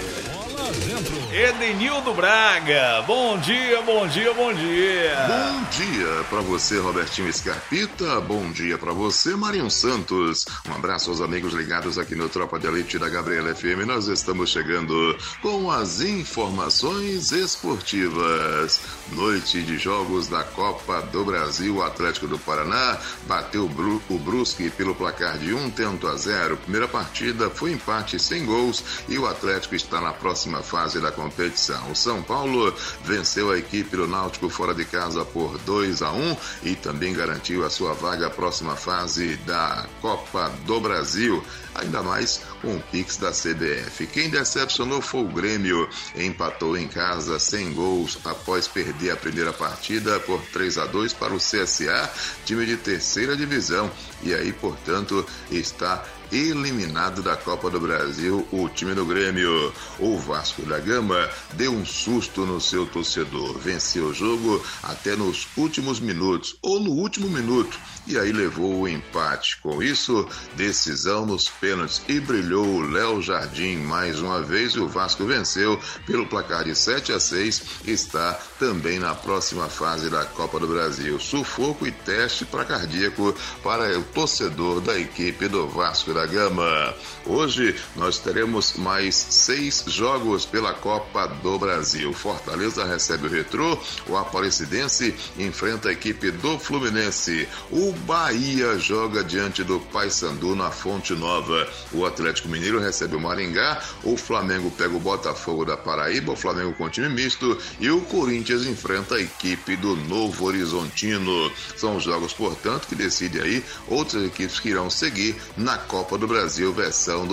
Edenildo Braga, bom dia, bom dia, bom dia. Bom dia pra você, Robertinho Scarpita, bom dia pra você, Marinho Santos. Um abraço aos amigos ligados aqui no Tropa de Elite da Gabriela FM. Nós estamos chegando com as informações esportivas. Noite de jogos da Copa do Brasil, o Atlético do Paraná bateu o Brusque pelo placar de 1-0. Primeira partida foi empate sem gols e o Atlético está na próxima fase da competição. O São Paulo venceu a equipe do Náutico fora de casa por 2-1 e também garantiu a sua vaga à próxima fase da Copa do Brasil, ainda mais com o Pix da CBF. Quem decepcionou foi o Grêmio, empatou em casa sem gols após perder a primeira partida por 3-2 para o CSA, time de terceira divisão, e aí, portanto, está eliminado da Copa do Brasil o time do Grêmio. O Vasco da Gama deu um susto no seu torcedor, venceu o jogo até nos últimos minutos, ou no último minuto, e aí levou o empate. Com isso, decisão nos pênaltis e brilhou o Léo Jardim mais uma vez, e o Vasco venceu pelo placar de 7-6, está também na próxima fase da Copa do Brasil. Sufoco e teste para cardíaco para o torcedor da equipe do Vasco da Gama. Hoje nós teremos mais 6 jogos pela Copa do Brasil. Fortaleza recebe o Retrô, o Aparecidense enfrenta a equipe do Fluminense, o Bahia joga diante do Paysandu na Fonte Nova, o Atlético Mineiro recebe o Maringá, o Flamengo pega o Botafogo da Paraíba, o Flamengo com time misto, e o Corinthians enfrenta a equipe do Novo Horizontino. São os jogos, portanto, que decidem aí outras equipes que irão seguir na Copa do Brasil versão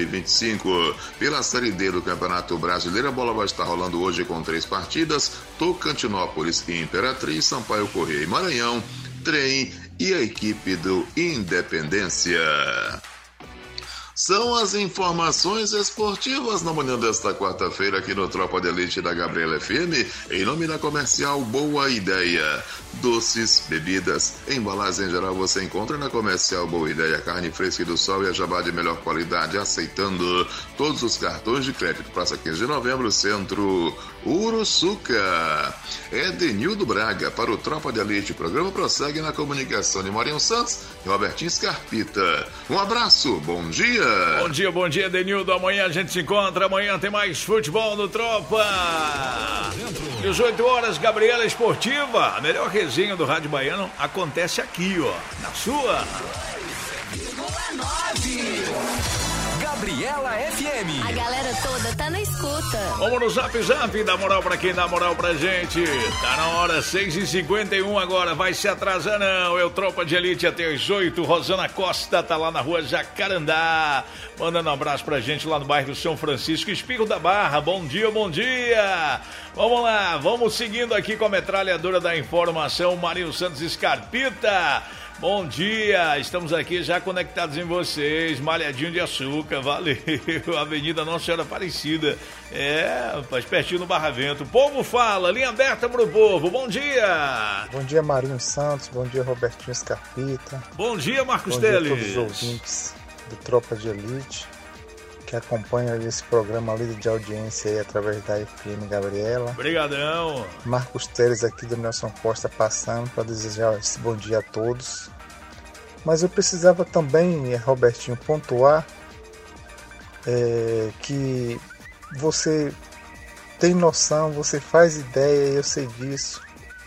2025. Pela Série D do Campeonato Brasileiro, a bola vai estar rolando hoje com 3 partidas: Tocantinópolis e Imperatriz, Sampaio Corrêa e Maranhão, Trem e a equipe do Independência. são as informações esportivas na manhã desta quarta-feira aqui no Tropa de Elite da Gabriela FM, em nome da Comercial Boa Ideia. Doces, bebidas, embalagens em geral você encontra na Comercial Boa Ideia. Carne fresca e do sol e a jabá de melhor qualidade, aceitando todos os cartões de crédito. Praça 15 de novembro, Centro Uruçuca. Edenildo Braga para o Tropa de Elite. O programa prossegue na comunicação de Marinho Santos e Robertinho Scarpita. Um abraço, bom dia. Bom dia, Edenildo. Amanhã a gente se encontra. Amanhã tem mais futebol no Tropa. 18 horas, Gabriela Esportiva. A melhor resenha do Rádio Baiano acontece aqui, ó, na sua. Gabriela FM. A galera toda tá na escuta. Vamos no Zap Zap, dá moral pra quem dá moral pra gente. Tá na hora, 6h51 agora, vai se atrasar não. Eu Tropa de Elite até as 8. Rosana Costa tá lá na rua Jacarandá, mandando um abraço pra gente lá no bairro São Francisco, Espírito da Barra. Bom dia, bom dia. Vamos lá, vamos seguindo aqui com a metralhadora da informação, Marinho Santos Scarpita. Bom dia, estamos aqui já conectados em vocês, Malhadinho de Açúcar, valeu, Avenida Nossa Senhora Aparecida, faz pertinho no Barra Vento. O povo fala, linha aberta pro povo, bom dia. Bom dia, Marinho Santos, bom dia, Robertinho Scarpita. Bom dia, Marcos Teles. Bom dia a todos os ouvintes do Tropa de Elite, que acompanham esse programa líder de audiência aí através da FM Gabriela. Obrigadão. Marcos Teles aqui do Nelson Costa passando para desejar esse bom dia a todos. Mas eu precisava também, Robertinho, pontuar que você tem noção, você faz ideia, eu sei disso,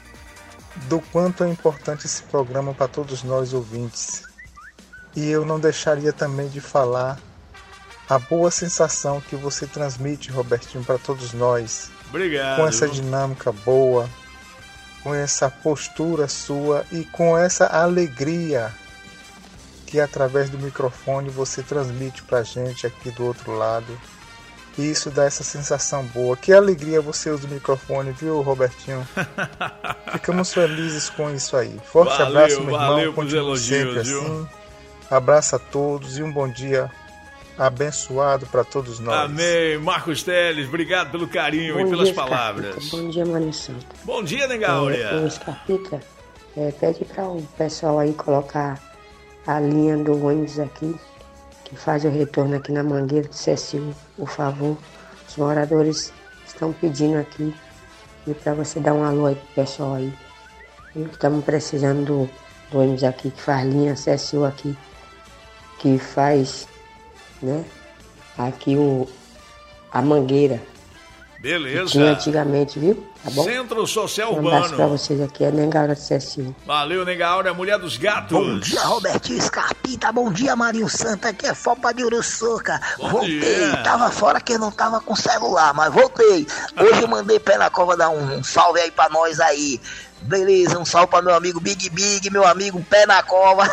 do quanto é importante esse programa para todos nós ouvintes. E eu não deixaria também de falar a boa sensação que você transmite, Robertinho, para todos nós. Obrigado. Com essa dinâmica boa, com essa postura sua e com essa alegria que através do microfone você transmite pra gente aqui do outro lado. E isso dá essa sensação boa. Que alegria você usa o microfone, viu, Robertinho? Ficamos felizes com isso aí. Forte abraço, meu irmão. Valeu pelos elogios, viu? Assim. Abraço a todos e um bom dia abençoado para todos nós. Amém. Marcos Teles, obrigado pelo carinho bom e pelas dia, palavras. Scarpita. Bom dia, Marinho Santos. Bom dia, Nengáurea. O Scarpita, pede para o pessoal aí colocar a linha do ônibus aqui, que faz o retorno aqui na Mangueira do CSU, por favor. Os moradores estão pedindo aqui, e para você dar um alô aí pro pessoal aí. Estamos precisando do ônibus aqui, que faz linha CSU aqui, que faz, né, aqui a Mangueira. Beleza. Que tinha antigamente, viu? Tá bom? Centro Social Um Urbano. abraço pra vocês aqui, é Nengaura do CSU. Valeu, Nengaura, mulher dos gatos. Bom dia, Robertinho Scarpita. Bom dia, Marinho Santos. Aqui é Fopa de Uruçuca. Voltei. Dia. Tava fora que eu não tava com celular, mas voltei. Hoje eu mandei pé na cova dar um salve aí pra nós aí. Beleza, um salve pra meu amigo Big, meu amigo Pé na Cova.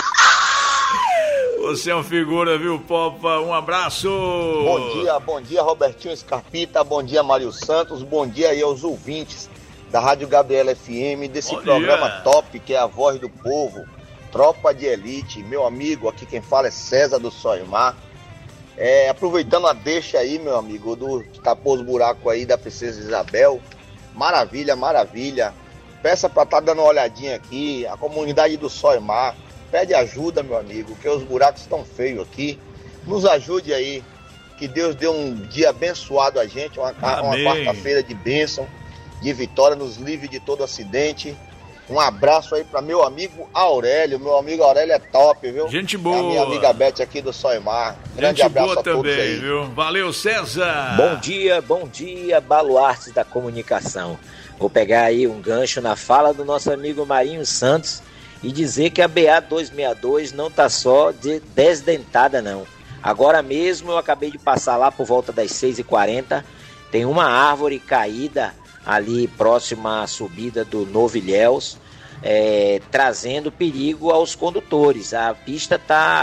Você é uma figura, viu, Popa? Um abraço. Bom dia, Robertinho Scarpita. Bom dia, Mário Santos. Bom dia aí aos ouvintes da Rádio Gabriela FM, desse programa top que é a voz do povo, Tropa de Elite. Meu amigo, aqui quem fala é César do Soimar. Aproveitando a deixa aí, meu amigo, do que tapou os buracos aí da Princesa Isabel. Maravilha, maravilha. Peça pra estar dando uma olhadinha aqui, a comunidade do Soimar. Pede ajuda, meu amigo, que os buracos estão feios aqui. Nos ajude aí. Que Deus dê um dia abençoado a gente, uma quarta-feira de bênção, de vitória, nos livre de todo acidente. Um abraço aí para meu amigo Aurélio. Meu amigo Aurélio é top, viu? Gente boa. É a minha amiga Beth aqui do Soimar. Grande Gente abraço boa a todos também, aí. viu? Valeu, César. Bom dia, baluartes da comunicação. Vou pegar aí um gancho na fala do nosso amigo Marinho Santos e dizer que a BA 262 não tá só desdentada, não. Agora mesmo eu acabei de passar lá por volta das 6h40, tem uma árvore caída ali próxima à subida do Novo Ilhéus, trazendo perigo aos condutores. A pista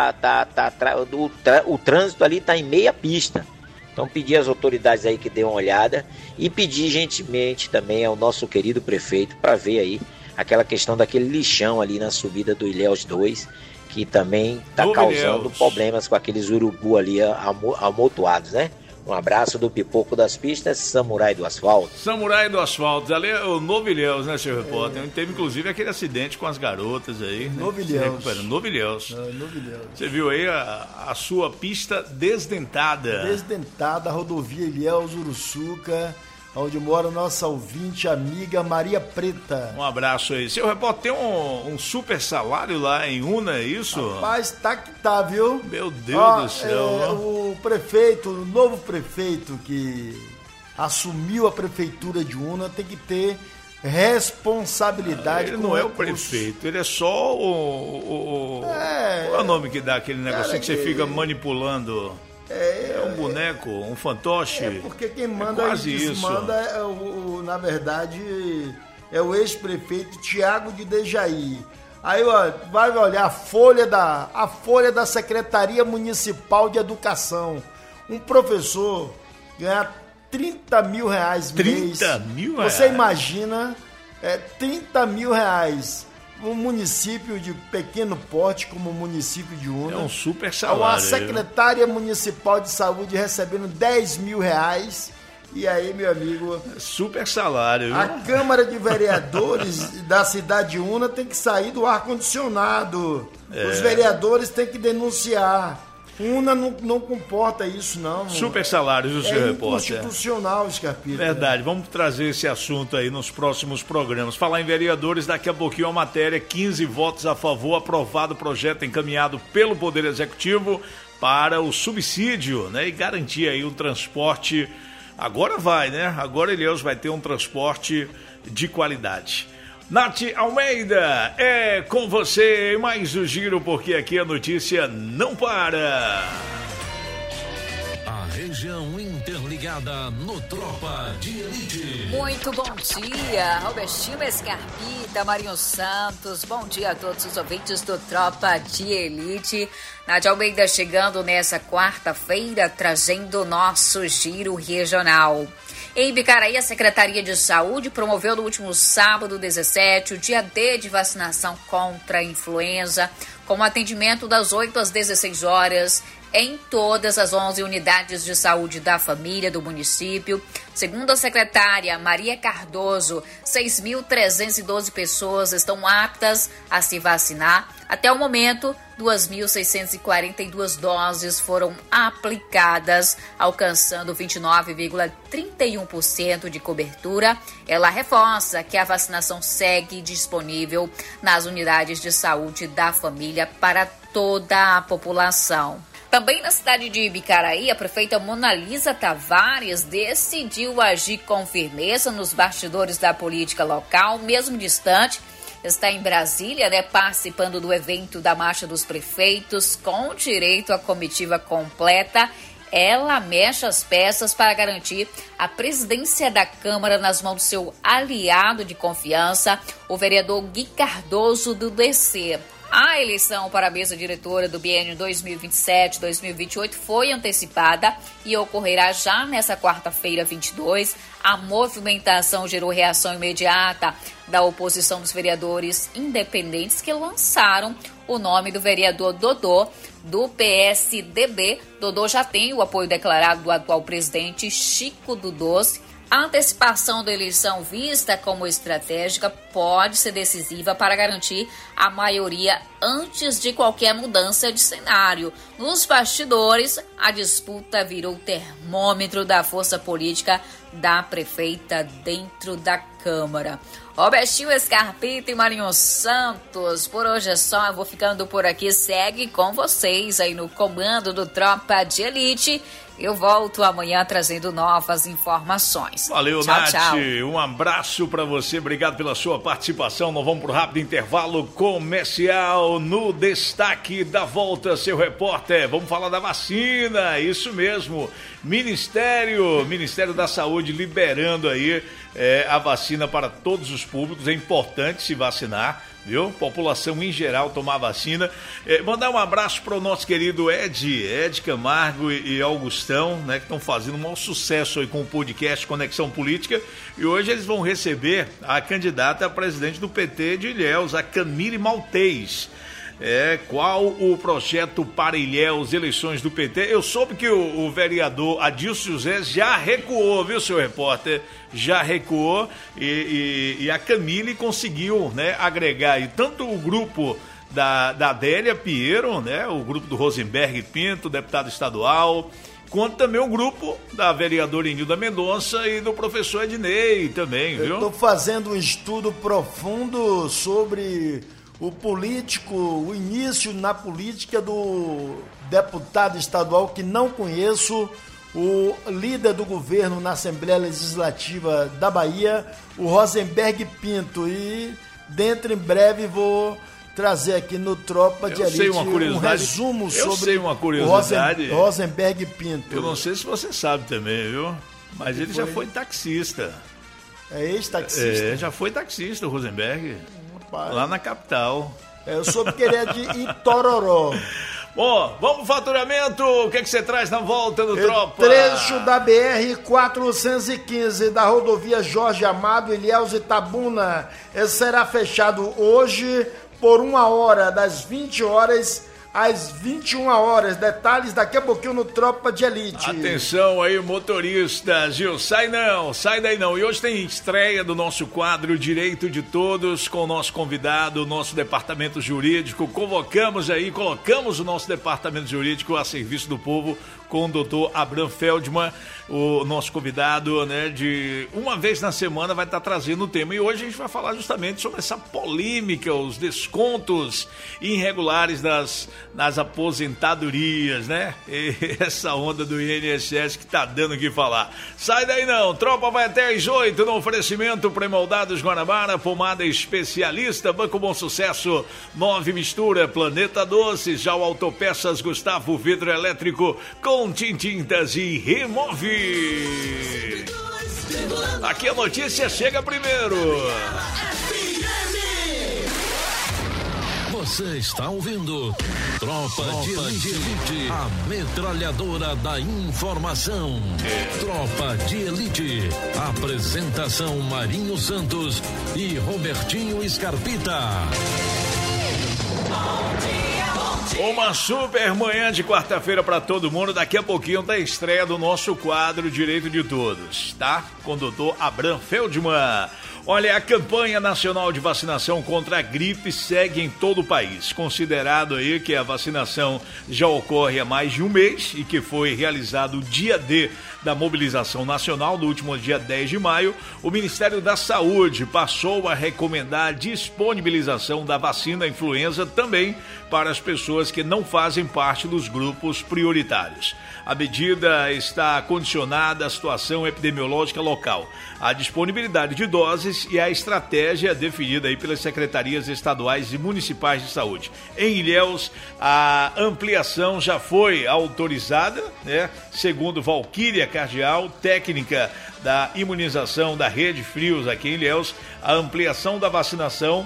o trânsito ali está em meia pista. Então pedir às autoridades aí que dêem uma olhada e pedir gentilmente também ao nosso querido prefeito para ver aí aquela questão daquele lixão ali na subida do Ilhéus 2, que também está causando problemas com aqueles urubu ali amontoados, né? Um abraço do Pipoco das Pistas, Samurai do Asfalto. Samurai do Asfalto, ali é o Novo Ilhéus, né, seu repórter? Teve inclusive aquele acidente com as garotas aí. Novo Ilhéus. Novo Ilhéus. Você viu aí a sua pista desdentada. Desdentada, a rodovia Ilhéus, Uruçuca, onde mora nossa ouvinte amiga Maria Preta. Um abraço aí. Seu repórter, tem um super salário lá em Una, é isso? Rapaz, tá que tá, viu? Meu Deus do céu. O prefeito, o novo prefeito que assumiu a prefeitura de Una tem que ter responsabilidade. Ele não é o prefeito, ele é só o... Qual é o nome que dá aquele negocinho que você fica manipulando? É um boneco, um fantoche. É porque quem manda e desmanda na verdade, é o ex-prefeito Tiago de Dejaí. Aí, ó, vai olhar a folha da Secretaria Municipal de Educação. Um professor ganha 30 mil reais mês. 30 mil reais? Você imagina, 30 mil reais. Um município de pequeno porte como o município de Una. É um super salário. Uma secretária municipal de saúde recebendo 10 mil reais. E aí, meu amigo... Super salário. A Câmara de Vereadores da cidade de Una tem que sair do ar-condicionado. Os vereadores têm que denunciar. Una não comporta isso, não. Super salários, o seu repórter. É inconstitucional, Scarpita. Verdade, vamos trazer esse assunto aí nos próximos programas. Falar em vereadores, daqui a pouquinho a matéria, 15 votos a favor, aprovado o projeto encaminhado pelo Poder Executivo para o subsídio, né? E garantir aí o transporte. Agora vai, né? Agora Ilhéus vai ter um transporte de qualidade. Nath Almeida, é com você mais o giro, porque aqui a notícia não para. A região interligada no Tropa de Elite. Muito bom dia, Robertinho Escarpita, Marinho Santos, bom dia a todos os ouvintes do Tropa de Elite. Nath Almeida chegando nessa quarta-feira, trazendo o nosso giro regional. Em Bicaraí, a Secretaria de Saúde promoveu no último sábado, 17, o dia D de vacinação contra a influenza, com atendimento das 8 às 16 horas em todas as 11 unidades de saúde da família do município. Segundo a secretária Maria Cardoso, 6.312 pessoas estão aptas a se vacinar. Até o momento, 2.642 doses foram aplicadas, alcançando 29,31% de cobertura. Ela reforça que a vacinação segue disponível nas unidades de saúde da família para toda a população. Também na cidade de Bicaraí, a prefeita Monalisa Tavares decidiu agir com firmeza nos bastidores da política local, mesmo distante. Está em Brasília, né, participando do evento da Marcha dos Prefeitos, com direito à comitiva completa. Ela mexe as peças para garantir a presidência da Câmara nas mãos do seu aliado de confiança, o vereador Gui Cardoso, do DC. A eleição para a mesa diretora do biênio 2027-2028 foi antecipada e ocorrerá já nesta quarta-feira, 22. A movimentação gerou reação imediata da oposição dos vereadores independentes que lançaram o nome do vereador Dodô, do PSDB. Dodô já tem o apoio declarado do atual presidente Chico do Doce. A antecipação da eleição, vista como estratégica, pode ser decisiva para garantir a maioria antes de qualquer mudança de cenário. Nos bastidores, a disputa virou o termômetro da força política da prefeita dentro da Câmara. Robertinho Escarpita e Marinho Santos, por hoje é só, eu vou ficando por aqui. Segue com vocês aí no comando do Tropa de Elite. Eu volto amanhã trazendo novas informações. Valeu, tchau, Nath. Tchau. Um abraço para você. Obrigado pela sua participação. Nós vamos para o rápido intervalo comercial. No destaque da volta, seu repórter. Vamos falar da vacina. Isso mesmo. Ministério da Saúde liberando aí a vacina para todos os públicos. É importante se vacinar, viu? População em geral tomar vacina. Mandar um abraço para o nosso querido Ed Camargo e Augustão, né, que estão fazendo um maior sucesso aí com o podcast Conexão Política. E hoje eles vão receber a candidata a presidente do PT de Ilhéus, a Camille Maltês. Qual o projeto para Ilhéus, eleições do PT? Eu soube que o vereador Adilson José já recuou, viu, seu repórter? Já recuou e a Camille conseguiu, né, agregar aí tanto o grupo da Adélia Pinheiro, né, o grupo do Rosenberg Pinto, deputado estadual, quanto também o grupo da vereadora Enilda Mendonça e do professor Ednei também, viu? Eu estou fazendo um estudo profundo sobre o político, o início na política do deputado estadual que não conheço, o líder do governo na Assembleia Legislativa da Bahia, o Rosenberg Pinto, e dentro em breve vou trazer aqui no Tropa de Elite um resumo sobre o Rosenberg Pinto. Eu não sei se você sabe também, viu? Mas ele já foi taxista. É ex-taxista? Já foi taxista, o Rosenberg. Lá na capital. Eu soube que ele é de Itororó. Bom, vamos pro faturamento. O que você traz na volta do Tropa? Trecho da BR-415 da rodovia Jorge Amado, Ilhéus e Itabuna. Será fechado hoje por 1 hora, das 20 horas às 21 horas. Detalhes daqui a pouquinho no Tropa de Elite. Atenção aí, motoristas, viu? Sai daí não. E hoje tem estreia do nosso quadro Direito de Todos com o nosso convidado, o nosso departamento jurídico. Colocamos o nosso departamento jurídico a serviço do povo com o doutor Abraham Feldman, o nosso convidado, né, de uma vez na semana vai estar trazendo o tema. E hoje a gente vai falar justamente sobre essa polêmica, os descontos irregulares nas aposentadorias, né? E essa onda do INSS que tá dando o que falar. Sai daí não, Tropa vai até às 8 no oferecimento Pré-Moldados Guanabara, pomada especialista, Banco Bom Sucesso, 9 Mistura, Planeta Doces, já o Autopeças Gustavo Vidro Elétrico com Tintintas e Remove. Aqui a notícia chega primeiro. Você está ouvindo Tropa de Elite, a metralhadora da informação. Tropa de Elite, apresentação Marinho Santos e Robertinho Scarpita. Uma super manhã de quarta-feira para todo mundo. Daqui a pouquinho tá a estreia do nosso quadro Direito de Todos, tá? Com o doutor Abraham Feldman. Olha, a campanha nacional de vacinação contra a gripe segue em todo o país. Considerado aí que a vacinação já ocorre há mais de um mês e que foi realizado o dia D da mobilização nacional no último dia 10 de maio, o Ministério da Saúde passou a recomendar a disponibilização da vacina influenza também para as pessoas que não fazem parte dos grupos prioritários. A medida está condicionada à situação epidemiológica local, à disponibilidade de doses e à estratégia definida aí pelas secretarias estaduais e municipais de saúde. Em Ilhéus, a ampliação já foi autorizada, né? Segundo Valquíria Cardial, técnica da imunização da Rede Frios aqui em Ilhéus, a ampliação da vacinação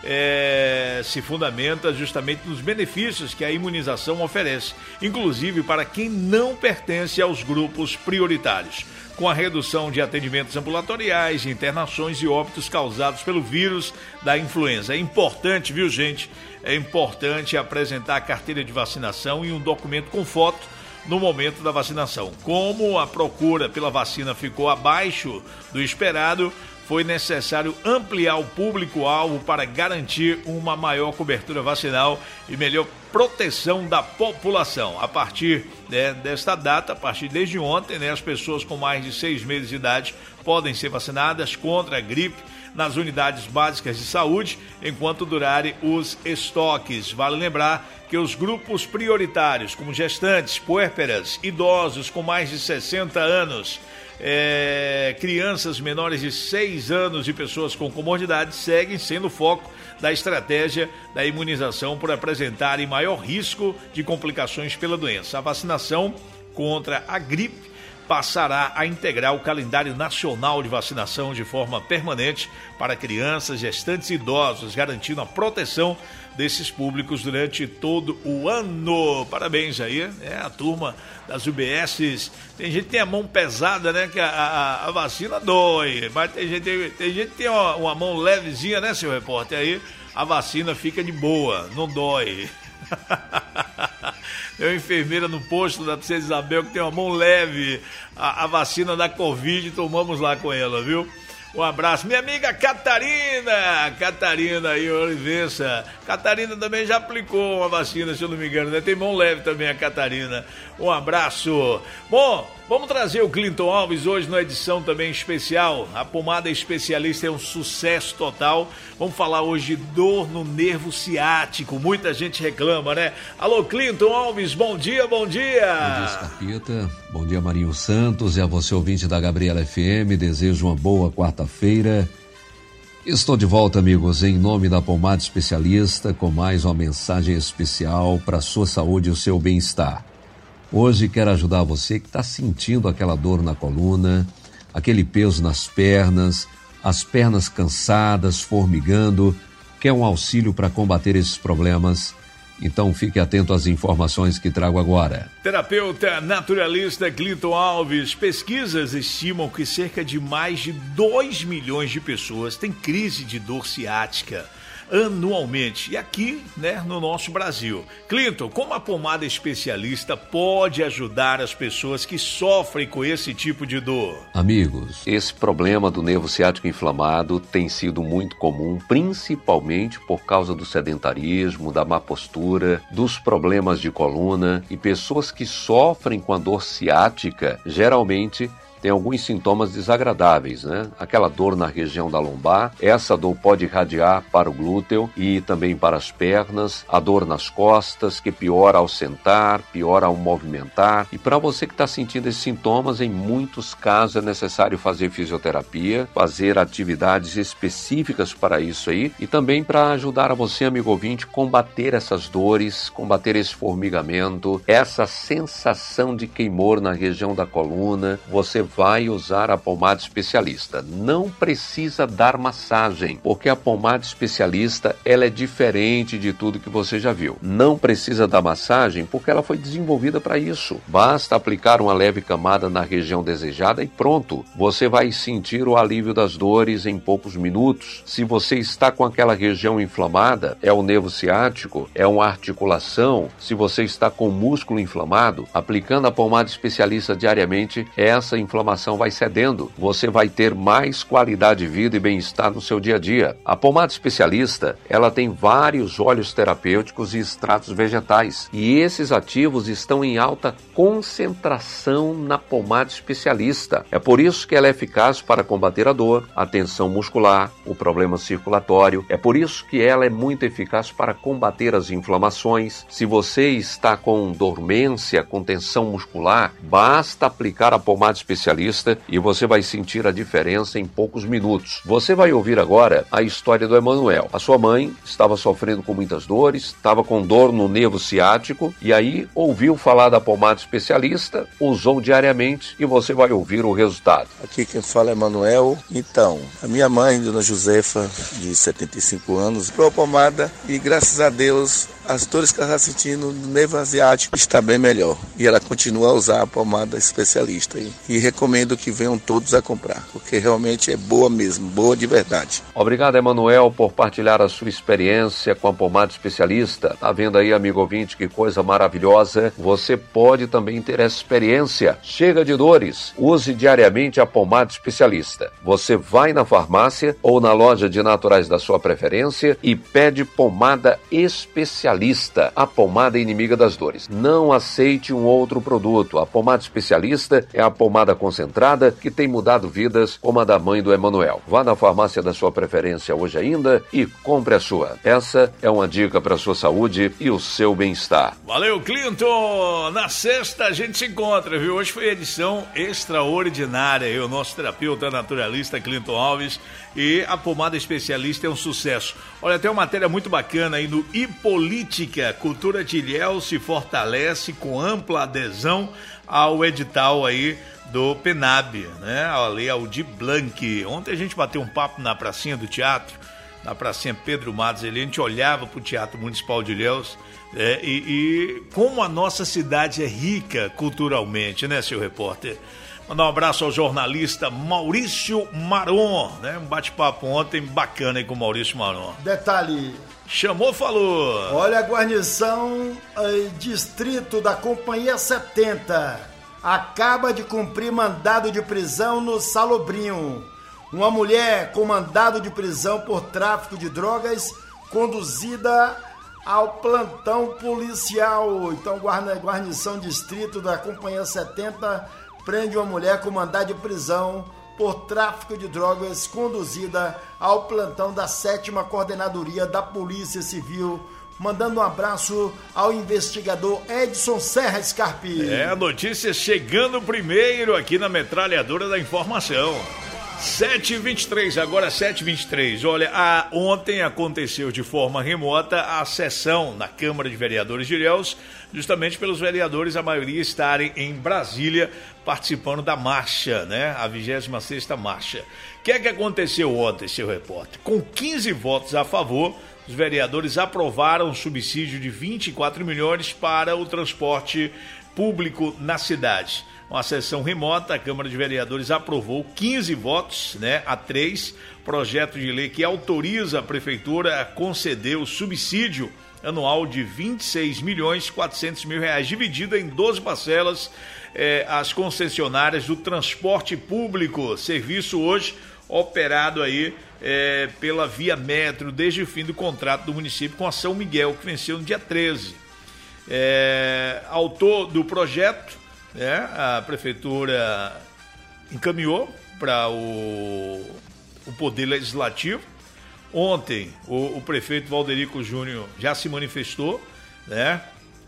se fundamenta justamente nos benefícios que a imunização oferece, inclusive para quem não pertence aos grupos prioritários, com a redução de atendimentos ambulatoriais, internações e óbitos causados pelo vírus da influenza. É importante, viu, gente? É importante apresentar a carteira de vacinação e um documento com foto no momento da vacinação. Como a procura pela vacina ficou abaixo do esperado, foi necessário ampliar o público-alvo para garantir uma maior cobertura vacinal e melhor proteção da população. A partir desta data, a partir desde ontem, as pessoas com mais de 6 meses de idade podem ser vacinadas contra a gripe nas unidades básicas de saúde, enquanto durarem os estoques. Vale lembrar que os grupos prioritários, como gestantes, puérperas, idosos com mais de 60 anos, crianças menores de 6 anos e pessoas com comorbidades seguem sendo o foco da estratégia da imunização por apresentarem maior risco de complicações pela doença. A vacinação contra a gripe passará a integrar o calendário nacional de vacinação de forma permanente para crianças, gestantes e idosos, garantindo a proteção desses públicos durante todo o ano. Parabéns aí, a turma das UBSs. Tem gente que tem a mão pesada, né, que a vacina dói, mas tem gente que tem uma mão levezinha, né, seu repórter, aí a vacina fica de boa, não dói. Tem uma enfermeira no posto da Princesa Isabel que tem uma mão leve, a vacina da Covid, tomamos lá com ela, viu? Um abraço. Minha amiga Catarina aí, Olivença. Catarina também já aplicou uma vacina, se eu não me engano, né? Tem mão leve também a Catarina. Um abraço. Bom, vamos trazer o Clinton Alves hoje na edição também especial. A pomada especialista é um sucesso total. Vamos falar hoje de dor no nervo ciático. Muita gente reclama, né? Alô, Clinton Alves, bom dia, bom dia. Bom dia, Escarpita. Bom dia, Marinho Santos. E a você, ouvinte da Gabriela FM. Desejo uma boa quarta-feira. Estou de volta, amigos, em nome da Pomada Especialista, com mais uma mensagem especial para a sua saúde e o seu bem-estar. Hoje quero ajudar você que está sentindo aquela dor na coluna, aquele peso nas pernas, as pernas cansadas, formigando, quer um auxílio para combater esses problemas? Então fique atento às informações que trago agora. Terapeuta naturalista Clinton Alves. Pesquisas estimam que cerca de mais de 2 milhões de pessoas têm crise de dor ciática anualmente, e aqui, né, no nosso Brasil. Clinton, como a pomada especialista pode ajudar as pessoas que sofrem com esse tipo de dor? Amigos, esse problema do nervo ciático inflamado tem sido muito comum, principalmente por causa do sedentarismo, da má postura, dos problemas de coluna, e pessoas que sofrem com a dor ciática geralmente tem alguns sintomas desagradáveis, né? Aquela dor na região da lombar, essa dor pode irradiar para o glúteo e também para as pernas, a dor nas costas, que piora ao sentar, piora ao movimentar. E para você que está sentindo esses sintomas, em muitos casos é necessário fazer fisioterapia, fazer atividades específicas para isso aí, e também para ajudar a você, amigo ouvinte, combater essas dores, combater esse formigamento, essa sensação de queimor na região da coluna. Você vai usar a pomada especialista. Não precisa dar massagem, porque a pomada especialista ela é diferente de tudo que você já viu. Não precisa dar massagem porque ela foi desenvolvida para isso. Basta aplicar uma leve camada na região desejada e pronto. Você vai sentir o alívio das dores em poucos minutos. Se você está com aquela região inflamada, é o nervo ciático, é uma articulação. Se você está com o músculo inflamado, aplicando a pomada especialista diariamente, essa inflamação vai cedendo, você vai ter mais qualidade de vida e bem-estar no seu dia a dia. A pomada especialista, ela tem vários óleos terapêuticos e extratos vegetais, e esses ativos estão em alta concentração na pomada especialista. É por isso que ela é eficaz para combater a dor, a tensão muscular, o problema circulatório. É por isso que ela é muito eficaz para combater as inflamações. Se você está com dormência, com tensão muscular, basta aplicar a pomada especialista e você vai sentir a diferença em poucos minutos. Você vai ouvir agora a história do Emanuel. A sua mãe estava sofrendo com muitas dores, estava com dor no nervo ciático e aí ouviu falar da pomada especialista, usou diariamente e você vai ouvir o resultado. Aqui quem fala é Emanuel. Então, a minha mãe, Dona Josefa, de 75 anos, comprou a pomada e graças a Deus as dores que ela está sentindo no nervo asiático está bem melhor. E ela continua a usar a pomada especialista. E recomendo que venham todos a comprar, porque realmente é boa mesmo, boa de verdade. Obrigado, Emanuel, por partilhar a sua experiência com a pomada especialista. Tá vendo aí, amigo ouvinte, que coisa maravilhosa? Você pode também ter essa experiência. Chega de dores, use diariamente a pomada especialista. Você vai na farmácia ou na loja de naturais da sua preferência e pede pomada especialista. A pomada inimiga das dores. Não aceite um outro produto. A pomada especialista é a pomada concentrada que tem mudado vidas, como a da mãe do Emanuel. Vá na farmácia da sua preferência hoje ainda e compre a sua. Essa é uma dica para a sua saúde e o seu bem-estar. Valeu, Clinton! Na sexta a gente se encontra, viu? Hoje foi edição extraordinária. E o nosso terapeuta naturalista Clinton Alves e a pomada especialista é um sucesso. Olha, tem uma matéria muito bacana aí no Hipólito política. Cultura de Ilhéus se fortalece com ampla adesão ao edital aí do PENAB, né? A Lei Aldir Blanc. Ontem a gente bateu um papo na pracinha do teatro, na pracinha Pedro Matos, a gente olhava para o Teatro Municipal de Ilhéus, e como a nossa cidade é rica culturalmente, né, seu repórter? Mandar um abraço ao jornalista Maurício Maron, né? Um bate-papo ontem bacana aí com o Maurício Maron. Detalhe. Chamou, falou. Olha, a guarnição distrito da Companhia 70 acaba de cumprir mandado de prisão no Salobrinho. Uma mulher com mandado de prisão por tráfico de drogas conduzida ao plantão policial. Então, guarnição distrito da Companhia 70 prende uma mulher com mandado de prisão por tráfico de drogas conduzida ao plantão da 7ª Coordenadoria da Polícia Civil. Mandando um abraço ao investigador Edson Serra Scarpi. A notícia chegando primeiro aqui na Metralhadora da Informação. 7h23, agora 7h23. Olha, ontem aconteceu de forma remota a sessão na Câmara de Vereadores de Ilhéus, justamente pelos vereadores, a maioria, estarem em Brasília participando da marcha, né? A 26ª marcha. O que é que aconteceu ontem, seu repórter? Com 15 votos a favor, os vereadores aprovaram um subsídio de 24 milhões para o transporte público na cidade. Uma sessão remota, a Câmara de Vereadores aprovou 15 votos, né, a 3, projeto de lei que autoriza a Prefeitura a conceder o subsídio anual de R$26.400.000, dividido em 12 parcelas, às concessionárias do transporte público, serviço hoje operado aí pela Via Metro, desde o fim do contrato do município com a São Miguel, que venceu no dia 13. Autor do projeto, a Prefeitura encaminhou para o Poder Legislativo. Ontem, o prefeito Valderico Júnior já se manifestou, né,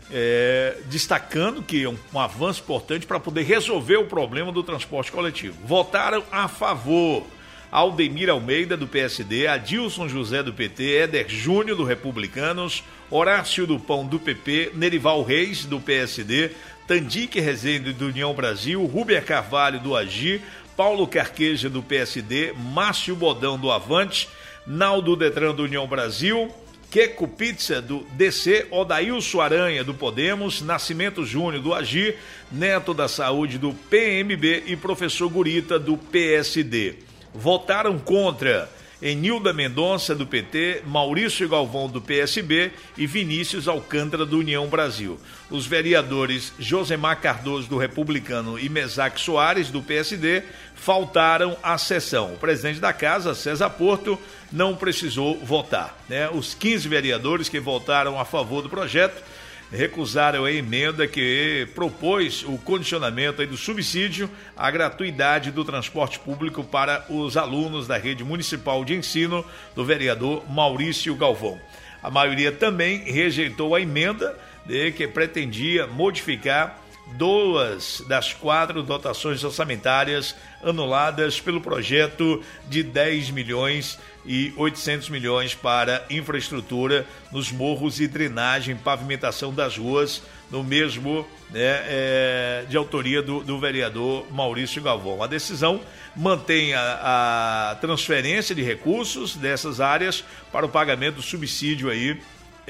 destacando que é um avanço importante para poder resolver o problema do transporte coletivo. Votaram a favor Aldemir Almeida, do PSD, Adilson José, do PT, Éder Júnior, do Republicanos, Horácio do Pão, do PP, Nerival Reis, do PSD, Tandique Rezende, do União Brasil, Ruber Carvalho, do AGI, Paulo Carqueja, do PSD, Márcio Bodão, do Avante, Naldo Detran, do União Brasil, Queco Pizza, do DC, Odailson Aranha, do Podemos, Nascimento Júnior, do AGI, Neto da Saúde, do PMB e Professor Gurita, do PSD. Votaram contra Enilda Mendonça, do PT, Maurício Galvão, do PSB e Vinícius Alcântara, do União Brasil. Os vereadores Josemar Cardoso, do Republicano, e Mesaque Soares, do PSD, faltaram à sessão. O presidente da casa, César Porto, não precisou votar, né? Os 15 vereadores que votaram a favor do projeto recusaram a emenda que propôs o condicionamento aí do subsídio à gratuidade do transporte público para os alunos da rede municipal de ensino do vereador Maurício Galvão. A maioria também rejeitou a emenda que pretendia modificar 2 das 4 dotações orçamentárias anuladas pelo projeto de 10 milhões e 800 milhões para infraestrutura nos morros e drenagem, pavimentação das ruas, no mesmo, né, de autoria do vereador Maurício Galvão. A decisão mantém a transferência de recursos dessas áreas para o pagamento do subsídio aí,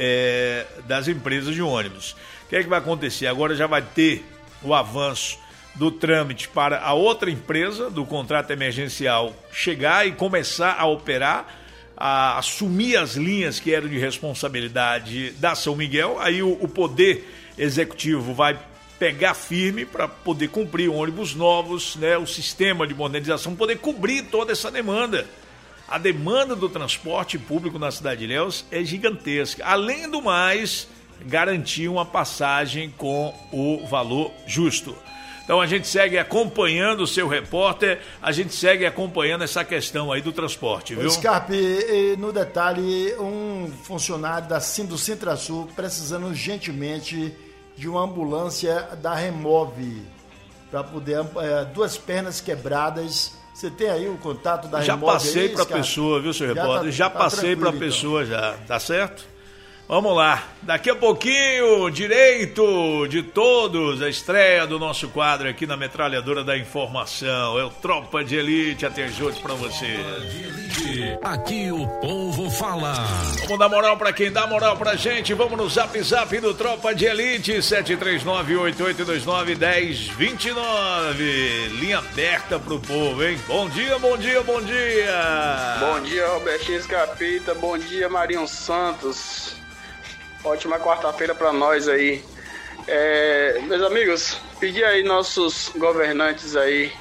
das empresas de ônibus. O que é que vai acontecer? Agora já vai ter o avanço do trâmite para a outra empresa do contrato emergencial chegar e começar a operar, a assumir as linhas que eram de responsabilidade da São Miguel. Aí o Poder Executivo vai pegar firme para poder cumprir ônibus novos, né, o sistema de modernização, poder cobrir toda essa demanda. A demanda do transporte público na cidade de Ilhéus é gigantesca. Além do mais, garantir uma passagem com o valor justo. Então a gente segue acompanhando o seu repórter, a gente segue acompanhando essa questão aí do transporte, viu? Scarpi, no detalhe, um funcionário do Centro-Sul precisando urgentemente de uma ambulância da Remove para poder, 2 pernas quebradas. Você tem aí o contato da Remove? Já passei para a pessoa, viu, seu repórter? Já passei para a pessoa, já, tá certo? Vamos lá, daqui a pouquinho, direito de todos, a estreia do nosso quadro aqui na Metralhadora da Informação. É o Tropa de Elite, até juntos pra você. Aqui o povo fala. Vamos dar moral pra quem dá moral pra gente. Vamos no Zap do Tropa de Elite, 739-8829-1029. Linha aberta pro povo, hein? Bom dia, bom dia, bom dia. Bom dia, Robertinho Escapita. Bom dia, Marinho Santos. Ótima quarta-feira pra nós aí. Meus amigos, pedi aí nossos governantes aí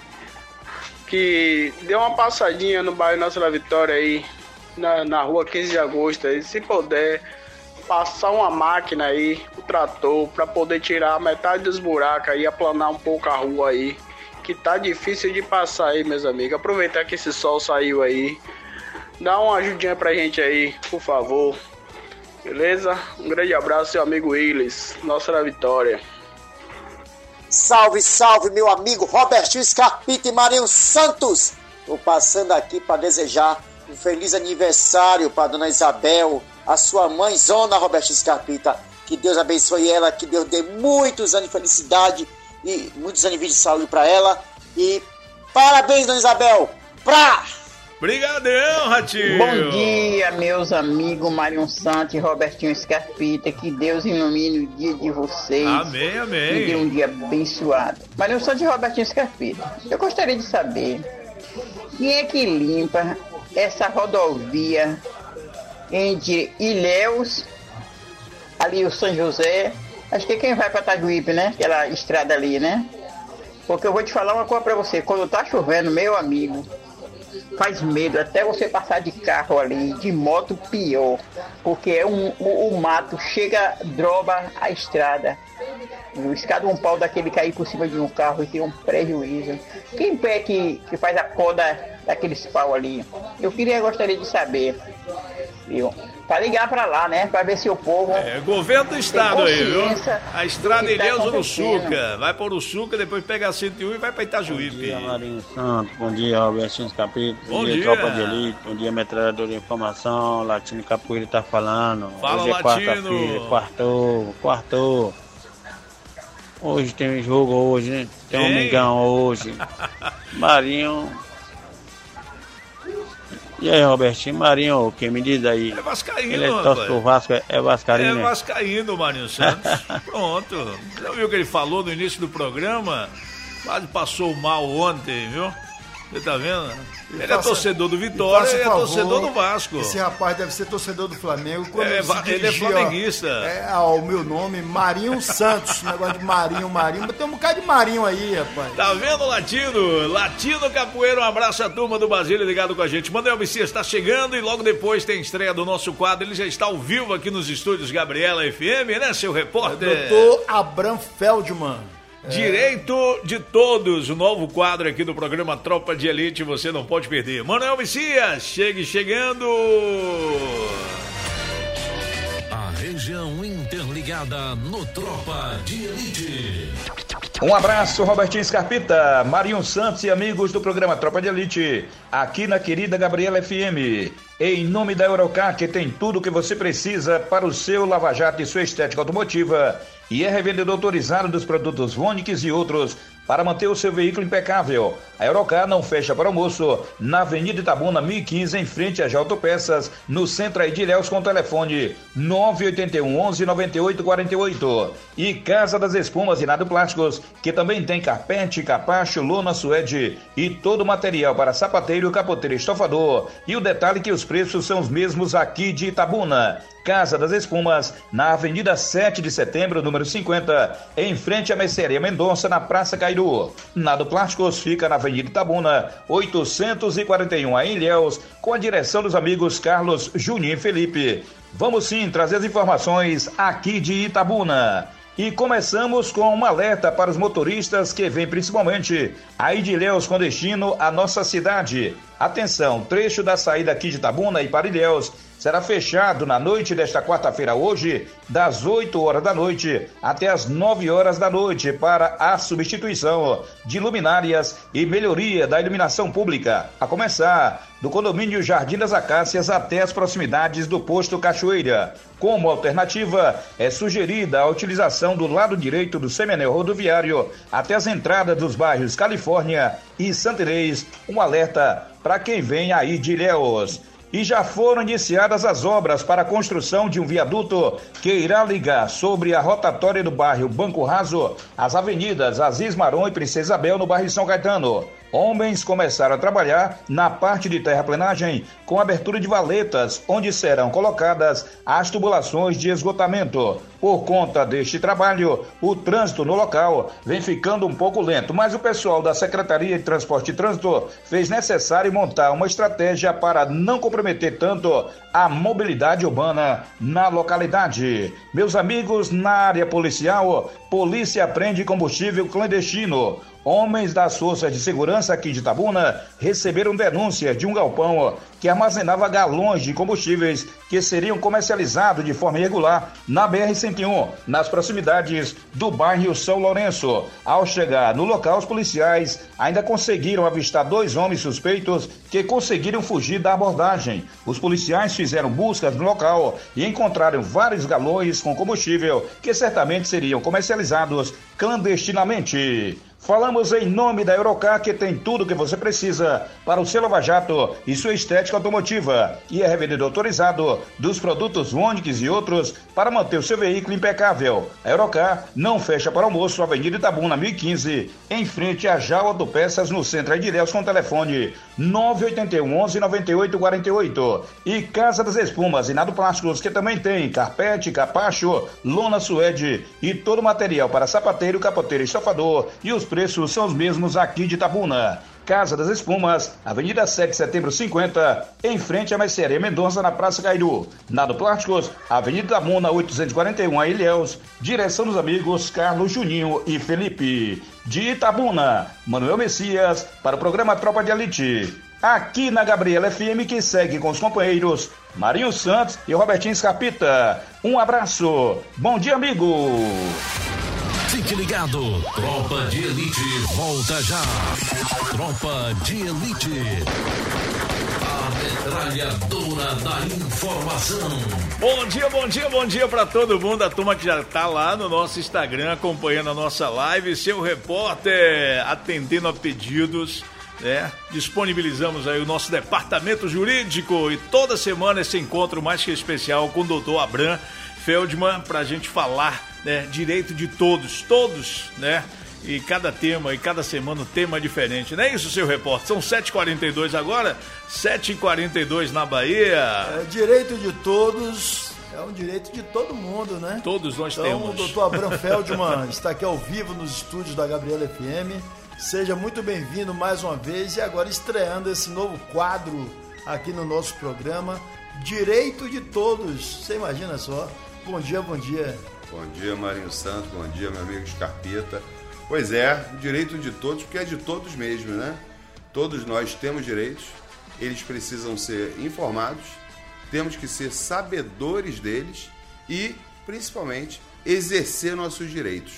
que dê uma passadinha no bairro Nossa da Vitória aí, na rua 15 de agosto aí, se puder passar uma máquina aí, o trator, pra poder tirar metade dos buracos aí, aplanar um pouco a rua aí, que tá difícil de passar aí, meus amigos. Aproveitar que esse sol saiu aí, dá uma ajudinha pra gente aí, por favor. Beleza? Um grande abraço, seu amigo Willis, Nossa da Vitória. Salve, salve, meu amigo Robertinho Scarpita e Marinho Santos. Tô passando aqui para desejar um feliz aniversário para dona Isabel, a sua mãezona, Robertinho Scarpita. Que Deus abençoe ela, que Deus dê muitos anos de felicidade e muitos anos de saúde para ela. E parabéns, dona Isabel. Brigadão, Ratinho! Bom dia, meus amigos Marinho Santos e Robertinho Scarpita. Que Deus ilumine o dia de vocês. Amém, amém. E dê um dia abençoado. Marinho Santos e Robertinho Scarpita, eu gostaria de saber quem é que limpa essa rodovia entre Ilhéus, ali o São José, acho que é quem vai para Itajuípe, né? Aquela estrada ali, né? Porque eu vou te falar uma coisa para você, quando tá chovendo, meu amigo, faz medo, até você passar de carro ali, de moto pior, porque o mato chega, droba a estrada. Escada um pau daquele cair por cima de um carro e tem um prejuízo. Quem é que faz a poda daqueles pau ali? Eu gostaria de saber, viu? Pra ligar pra lá, né? Pra ver se o povo... governo do estado aí, viu? A estrada Ilhéus Uruçuca. Vai pra Uruçuca, depois pega a 101 e vai pra Itajuípe. Bom dia, Marinho Santos. Bom dia, Robertinho Capítulo. Bom dia, Tropa de Elite. Bom dia, Metralhadora de Informação. Latino Capoeira tá falando. Fala, hoje é Latino. quarta-feira, quartou. Hoje tem jogo hoje, né? Tem um Mengão hoje. Marinho... E aí, Robertinho, Marinho, o que me diz aí? É vascaíno, ele torce pro Vasco, é vascaíno, É vascaíno, Marinho Santos. Pronto. Você viu o que ele falou no início do programa? Quase passou mal ontem, viu? Você tá vendo? Ele é torcedor do Vitória e é torcedor do Vasco. Esse rapaz deve ser torcedor do Flamengo. Quando ele é flamenguista. O meu nome, Marinho Santos. Negócio de Marinho. Mas tem um bocado de Marinho aí, rapaz. Tá vendo, Latino? Latino Capoeira, um abraço à turma do Basílio ligado com a gente. Manuel Messias está chegando e logo depois tem estreia do nosso quadro. Ele já está ao vivo aqui nos estúdios Gabriela FM, né, seu repórter? Doutor Abram Feldman. Direito de todos, o novo quadro aqui do programa Tropa de Elite, você não pode perder. Manuel Messias, chegando! A região interligada no Tropa de Elite. Um abraço, Robertinho Scarpita, Marinho Santos e amigos do programa Tropa de Elite, aqui na querida Gabriela FM. Em nome da Eurocar, que tem tudo o que você precisa para o seu lava-jato e sua estética automotiva, e é revendedor autorizado dos produtos Vonix e outros para manter o seu veículo impecável. A Eurocar não fecha para almoço na Avenida Itabuna 1015, em frente a Autopeças, no centro aí de Ilhéus, com o telefone 981 11 98 48. E Casa das Espumas e Nado Plásticos, que também tem carpete, capacho, lona, suede e todo o material para sapateiro, capoteiro e estofador. E o detalhe que os preços são os mesmos aqui de Itabuna. Casa das Espumas, na Avenida 7 de Setembro, número 50, em frente à Mercearia Mendonça, na Praça Cairu. Nado Plásticos fica na Avenida Itabuna, 841, em Ilhéus, com a direção dos amigos Carlos, Juninho e Felipe. Vamos sim trazer as informações aqui de Itabuna. E começamos com um alerta para os motoristas que vêm principalmente aí de Ilhéus com destino à nossa cidade. Atenção, trecho da saída aqui de Itabuna e para Ilhéus será fechado na noite desta quarta-feira hoje, das 8 horas da noite até as 9 horas da noite, para a substituição de luminárias e melhoria da iluminação pública, a começar do condomínio Jardim das Acácias até as proximidades do posto Cachoeira. Como alternativa, é sugerida a utilização do lado direito do semianel rodoviário até as entradas dos bairros Califórnia e Santa Inês, um alerta para quem vem aí de Ilhéus. E já foram iniciadas as obras para a construção de um viaduto que irá ligar sobre a rotatória do bairro Banco Raso as avenidas Aziz Maron e Princesa Isabel no bairro São Caetano. Homens começaram a trabalhar na parte de terraplenagem com abertura de valetas, onde serão colocadas as tubulações de esgotamento. Por conta deste trabalho, o trânsito no local vem ficando um pouco lento, mas o pessoal da Secretaria de Transporte e Trânsito fez necessário montar uma estratégia para não comprometer tanto a mobilidade urbana na localidade. Meus amigos, na área policial, polícia apreende combustível clandestino. Homens das forças de segurança aqui de Itabuna receberam denúncia de um galpão que armazenava galões de combustíveis que seriam comercializados de forma irregular na BR-101, nas proximidades do bairro São Lourenço. Ao chegar no local, os policiais ainda conseguiram avistar 2 homens suspeitos que conseguiram fugir da abordagem. Os policiais fizeram buscas no local e encontraram vários galões com combustível que certamente seriam comercializados clandestinamente. Falamos em nome da Eurocar, que tem tudo o que você precisa para o seu lava-jato e sua estética automotiva, e é revendedor autorizado dos produtos Onix e outros para manter o seu veículo impecável. A Eurocar não fecha para almoço, Avenida Itabuna 1015, em frente à Jal Autopeças, no centro de Ilhéus, com telefone 981 11 98 48. E Casa das Espumas e Nado Plásticos, que também tem carpete, capacho, lona suede e todo o material para sapateiro, capoteiro e estofador, e os preços são os mesmos aqui de Itabuna. Casa das Espumas, Avenida 7 de Setembro 50, em frente à Mercearia Mendonça, na Praça Cairu. Nado Plásticos, Avenida Itabuna 841, a Ilhéus, direção dos amigos Carlos, Juninho e Felipe. De Itabuna, Manuel Messias, para o programa Tropa de Elite. Aqui na Gabriela FM, que segue com os companheiros Marinho Santos e Robertinho Scarpita. Um abraço. Bom dia, amigo. Fique ligado, Tropa de Elite volta já. Tropa de Elite, a metralhadora da informação. Bom dia para todo mundo, a turma que já tá lá no nosso Instagram acompanhando a nossa live, seu repórter atendendo a pedidos, né? Disponibilizamos aí o nosso departamento jurídico e toda semana esse encontro mais que especial com o doutor Abraham Feldman pra gente falar, né, direito de todos, né? E cada tema, e cada semana um tema diferente. Não é isso, seu repórter? São 7h42 agora, 7h42 na Bahia. É direito de todos, é um direito de todo mundo, né? Todos nós temos. Então, o doutor Abraham Feldman está aqui ao vivo nos estúdios da Gabriela FM. Seja muito bem-vindo mais uma vez e agora estreando esse novo quadro aqui no nosso programa, Direito de Todos. Você imagina só? Bom dia, bom dia. Bom dia, Marinho Santos, bom dia, meu amigo Scarpita. Pois é, direito de todos, porque é de todos mesmo, né? Todos nós temos direitos, eles precisam ser informados, temos que ser sabedores deles e, principalmente, exercer nossos direitos.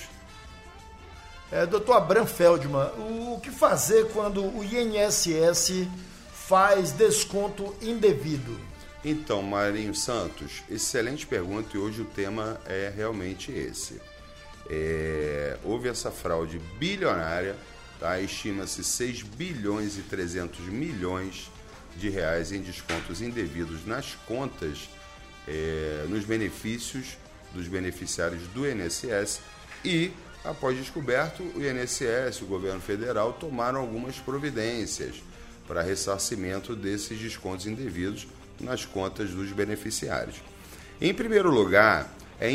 Doutor Abraham Feldman, o que fazer quando o INSS faz desconto indevido? Então, Marinho Santos, excelente pergunta, e hoje o tema é realmente esse. Houve essa fraude bilionária, tá? Estima-se 6 bilhões e 300 milhões de reais em descontos indevidos nas contas, nos benefícios dos beneficiários do INSS, e, após descoberto, o INSS, o governo federal, tomaram algumas providências para ressarcimento desses descontos indevidos nas contas dos beneficiários. Em primeiro lugar, é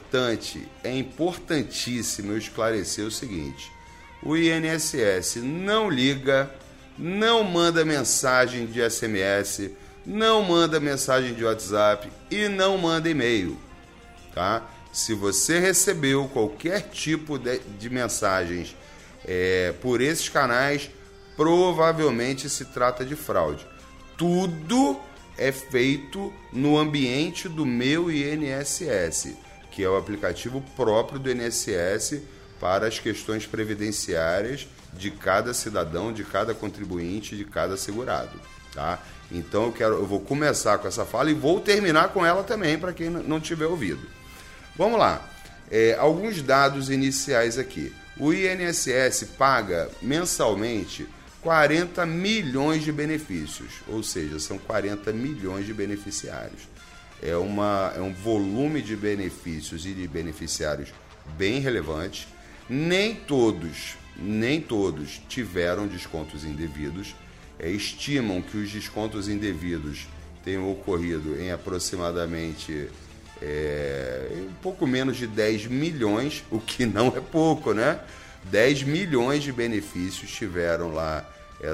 importantíssimo eu esclarecer o seguinte: o INSS não liga, não manda mensagem de SMS, não manda mensagem de WhatsApp e não manda e-mail, tá? Se você recebeu qualquer tipo de mensagens por esses canais, provavelmente se trata de fraude. Tudo é feito no ambiente do Meu INSS, que é o aplicativo próprio do INSS para as questões previdenciárias de cada cidadão, de cada contribuinte, de cada segurado, tá? Então eu vou começar com essa fala e vou terminar com ela também, para quem não tiver ouvido. Vamos lá. Alguns dados iniciais aqui. O INSS paga mensalmente 40 milhões de benefícios, ou seja, são 40 milhões de beneficiários. É um volume de benefícios e de beneficiários bem relevante. Nem todos tiveram descontos indevidos. Estimam que os descontos indevidos tenham ocorrido em aproximadamente um pouco menos de 10 milhões, o que não é pouco, né? 10 milhões de benefícios tiveram lá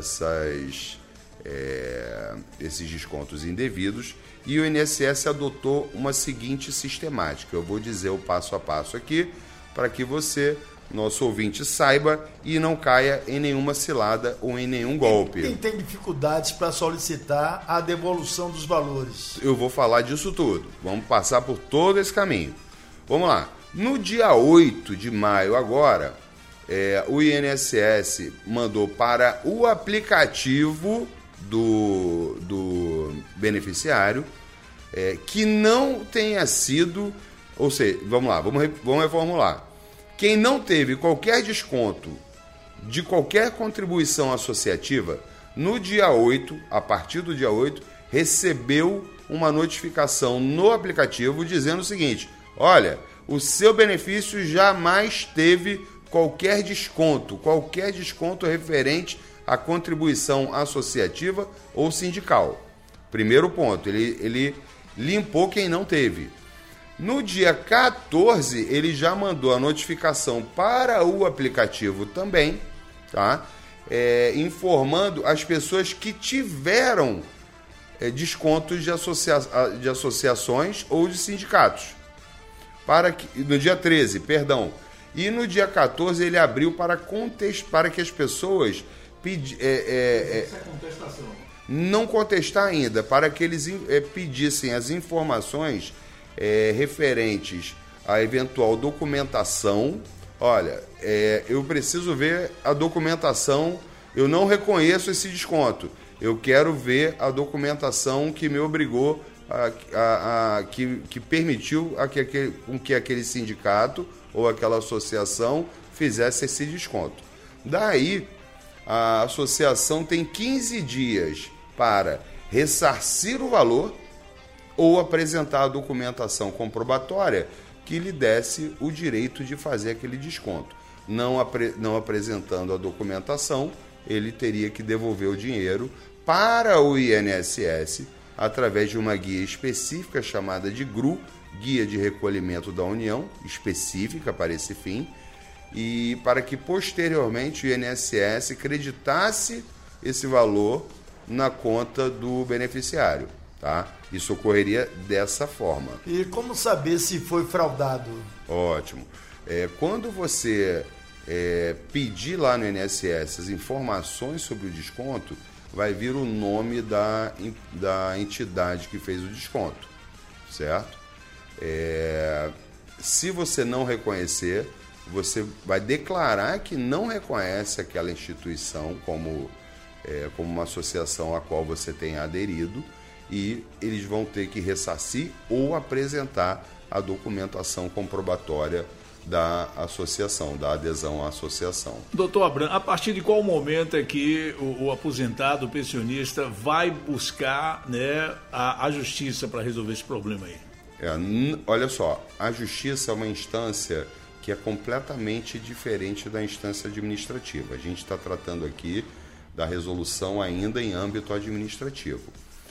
esses descontos indevidos, e o INSS adotou uma seguinte sistemática. Eu vou dizer o passo a passo aqui para que você, nosso ouvinte, saiba e não caia em nenhuma cilada ou em nenhum golpe. Quem tem dificuldades para solicitar a devolução dos valores? Eu vou falar disso tudo. Vamos passar por todo esse caminho. Vamos lá. No dia 8 de maio agora, o INSS mandou para o aplicativo do beneficiário que não tenha sido... Ou seja, vamos lá, vamos reformular. Quem não teve qualquer desconto de qualquer contribuição associativa, no dia 8, a partir do dia 8, recebeu uma notificação no aplicativo dizendo o seguinte: olha, o seu benefício jamais teve qualquer desconto referente à contribuição associativa ou sindical. Primeiro ponto, ele limpou quem não teve. No dia 14, ele já mandou a notificação para o aplicativo também, tá? Informando as pessoas que tiveram descontos de associações ou de sindicatos. No dia 13, perdão. E no dia 14 ele abriu para que as pessoas não contestar ainda, para que eles pedissem as informações referentes à eventual documentação. Olha, eu preciso ver a documentação, eu não reconheço esse desconto, eu quero ver a documentação que me obrigou, que permitiu que aquele sindicato ou aquela associação fizesse esse desconto. Daí, a associação tem 15 dias para ressarcir o valor ou apresentar a documentação comprobatória que lhe desse o direito de fazer aquele desconto. Não apresentando a documentação, ele teria que devolver o dinheiro para o INSS através de uma guia específica chamada de GRU, Guia de Recolhimento da União, específica para esse fim, e para que posteriormente o INSS creditasse esse valor na conta do beneficiário, tá? Isso ocorreria dessa forma. E como saber se foi fraudado? Ótimo. Quando você pedir lá no INSS as informações sobre o desconto, vai vir o nome da entidade que fez o desconto, certo? Se você não reconhecer, você vai declarar que não reconhece aquela instituição como uma associação a qual você tenha aderido, e eles vão ter que ressarcir ou apresentar a documentação comprobatória da associação, da adesão à associação. Doutor Abrão, a partir de qual momento é que o aposentado, o pensionista, vai buscar, né, a justiça para resolver esse problema aí? Olha só, a justiça é uma instância que é completamente diferente da instância administrativa. A gente está tratando aqui da resolução ainda em âmbito administrativo.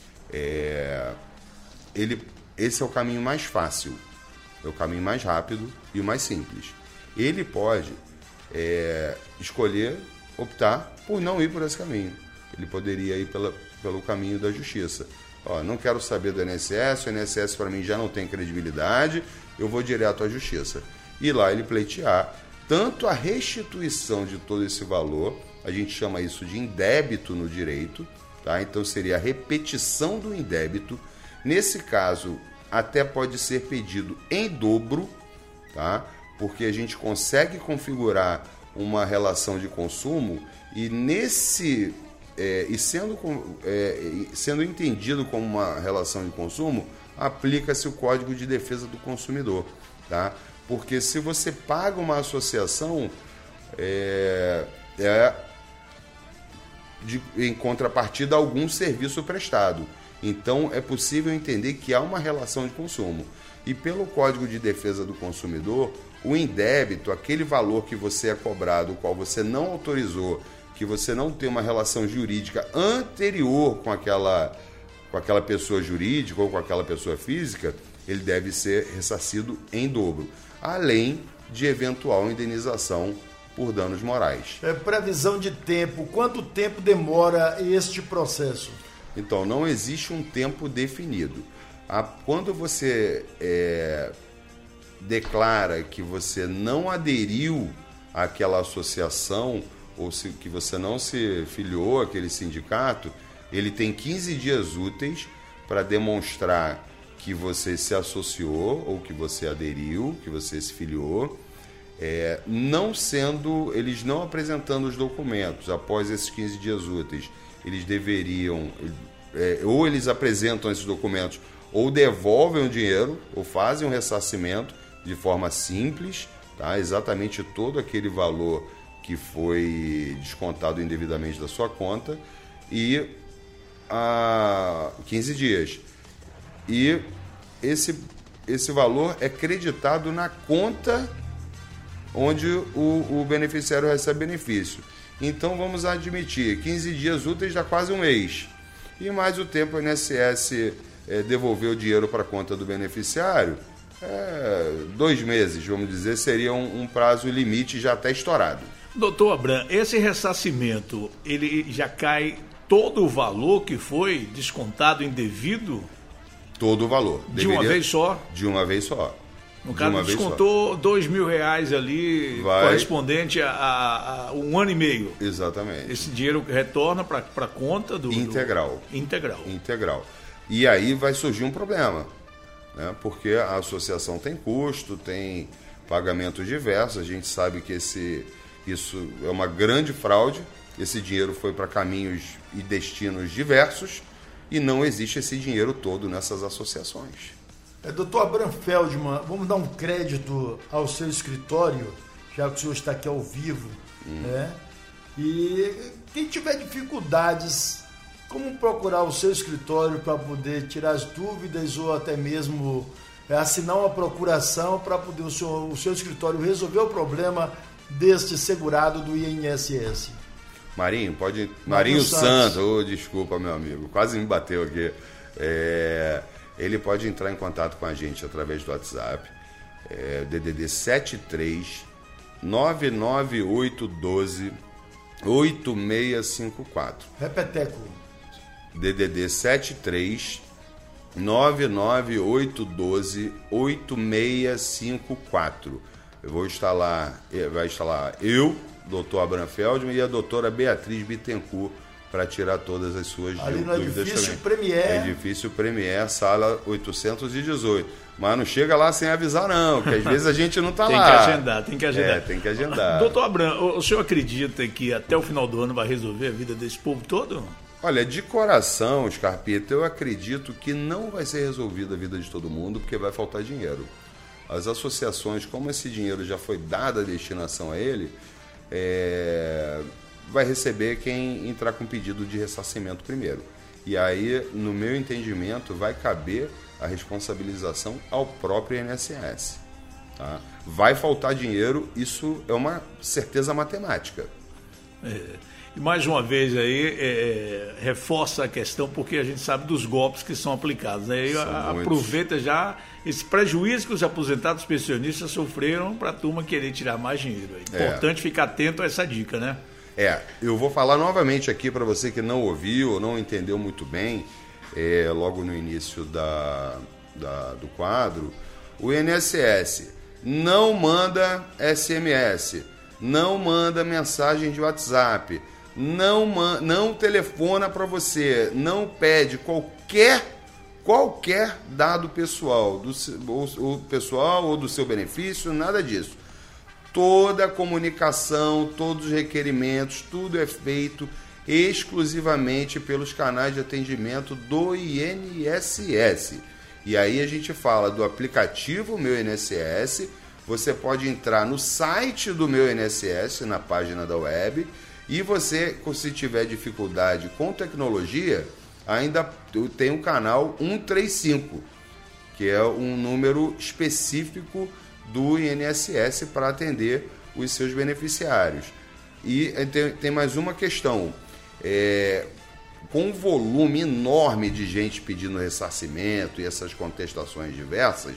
Esse é o caminho mais fácil, é o caminho mais rápido e o mais simples. Ele pode escolher, optar por não ir por esse caminho. Ele poderia ir pelo caminho da justiça. Não quero saber do INSS, o INSS para mim já não tem credibilidade, eu vou direto à justiça. E lá ele pleitear tanto a restituição de todo esse valor, a gente chama isso de indébito no direito, tá? Então seria a repetição do indébito. Nesse caso, até pode ser pedido em dobro, tá? Porque a gente consegue configurar uma relação de consumo e sendo entendido como uma relação de consumo, aplica-se o Código de Defesa do Consumidor, tá? Porque se você paga uma associação, em contrapartida a algum serviço prestado. Então é possível entender que há uma relação de consumo. E pelo Código de Defesa do Consumidor, o indébito, aquele valor que você é cobrado, o qual você não autorizou, que você não tem uma relação jurídica anterior com aquela pessoa jurídica ou com aquela pessoa física, ele deve ser ressarcido em dobro, além de eventual indenização por danos morais. Previsão de tempo, quanto tempo demora este processo? Então, não existe um tempo definido. Quando você declara que você não aderiu àquela associação ou que você não se filiou àquele sindicato, ele tem 15 dias úteis para demonstrar que você se associou ou que você aderiu, que você se filiou, eles não apresentando os documentos após esses 15 dias úteis, eles deveriam, ou eles apresentam esses documentos, ou devolvem o dinheiro, ou fazem um ressarcimento de forma simples, tá? Exatamente todo aquele valor que foi descontado indevidamente da sua conta, e 15 dias. E esse valor é creditado na conta onde o beneficiário recebe benefício. Então vamos admitir, 15 dias úteis dá quase um mês. E mais o tempo o INSS devolver o dinheiro para a conta do beneficiário, 2 meses, vamos dizer, seria um prazo limite já até estourado. Doutor Abram, esse ressarcimento, ele já cai todo o valor que foi descontado indevido? Todo o valor. De uma vez só? De uma vez só. No caso, descontou R$2.000 ali, correspondente a 1 ano e meio. Exatamente. Esse dinheiro retorna para a conta do... Integral. Integral. E aí vai surgir um problema, né? Porque a associação tem custo, tem pagamentos diversos, a gente sabe que isso é uma grande fraude, esse dinheiro foi para caminhos e destinos diversos e não existe esse dinheiro todo nessas associações. Doutor Abram Feldman, vamos dar um crédito ao seu escritório, já que o senhor está aqui ao vivo, né? E quem tiver dificuldades, como procurar o seu escritório para poder tirar as dúvidas ou até mesmo assinar uma procuração para poder o seu escritório resolver o problema deste segurado do INSS? Marinho Santos, desculpa, meu amigo, quase me bateu aqui. Ele pode entrar em contato com a gente através do WhatsApp, DDD 73 99812 8654. Repeteco. DDD 73 99812 8654. Vai instalar eu, doutor Abram Feldman, e a doutora Beatriz Bittencourt, para tirar todas as suas ali no dúvidas edifício também. Premier. Edifício Premier, sala 818. Mas não chega lá sem avisar não, que às vezes a gente não está lá. Tem que agendar. Tem que agendar. Doutor Abram, o senhor acredita que até o final do ano vai resolver a vida desse povo todo? Olha, de coração, Scarpita, eu acredito que não vai ser resolvida a vida de todo mundo, porque vai faltar dinheiro. As associações, como esse dinheiro já foi dado a destinação a ele, vai receber quem entrar com pedido de ressarcimento primeiro. E aí, no meu entendimento, vai caber a responsabilização ao próprio INSS. Tá? Vai faltar dinheiro, isso é uma certeza matemática. E mais uma vez aí, reforça a questão, porque a gente sabe dos golpes que são aplicados. Né? E aproveita já esse prejuízo que os aposentados pensionistas sofreram para a turma querer tirar mais dinheiro. É importante ficar atento a essa dica, né? Eu vou falar novamente aqui para você que não ouviu ou não entendeu muito bem, logo no início do quadro, o INSS não manda SMS, não manda mensagem de WhatsApp, não telefona para você, não pede qualquer dado pessoal, pessoal ou do seu benefício, nada disso. Toda a comunicação, todos os requerimentos, tudo é feito exclusivamente pelos canais de atendimento do INSS. E aí a gente fala do aplicativo Meu INSS, você pode entrar no site do Meu INSS, na página da web, e você, se tiver dificuldade com tecnologia, ainda tem o canal 135, que é um número específico do INSS para atender os seus beneficiários. E tem mais uma questão, com um volume enorme de gente pedindo ressarcimento e essas contestações diversas,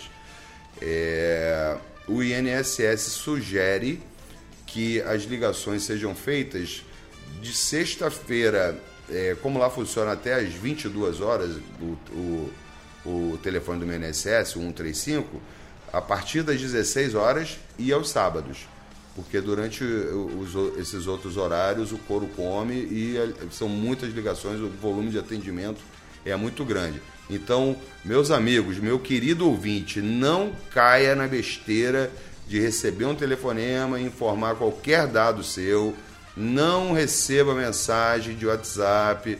o INSS sugere que as ligações sejam feitas de sexta-feira, como lá funciona até às 22 horas, o telefone do INSS, o 135, a partir das 16 horas e aos sábados, porque durante esses outros horários o couro come e são muitas ligações, o volume de atendimento é muito grande. Então, meus amigos, meu querido ouvinte, não caia na besteira de receber um telefonema e informar qualquer dado seu, não receba mensagem de WhatsApp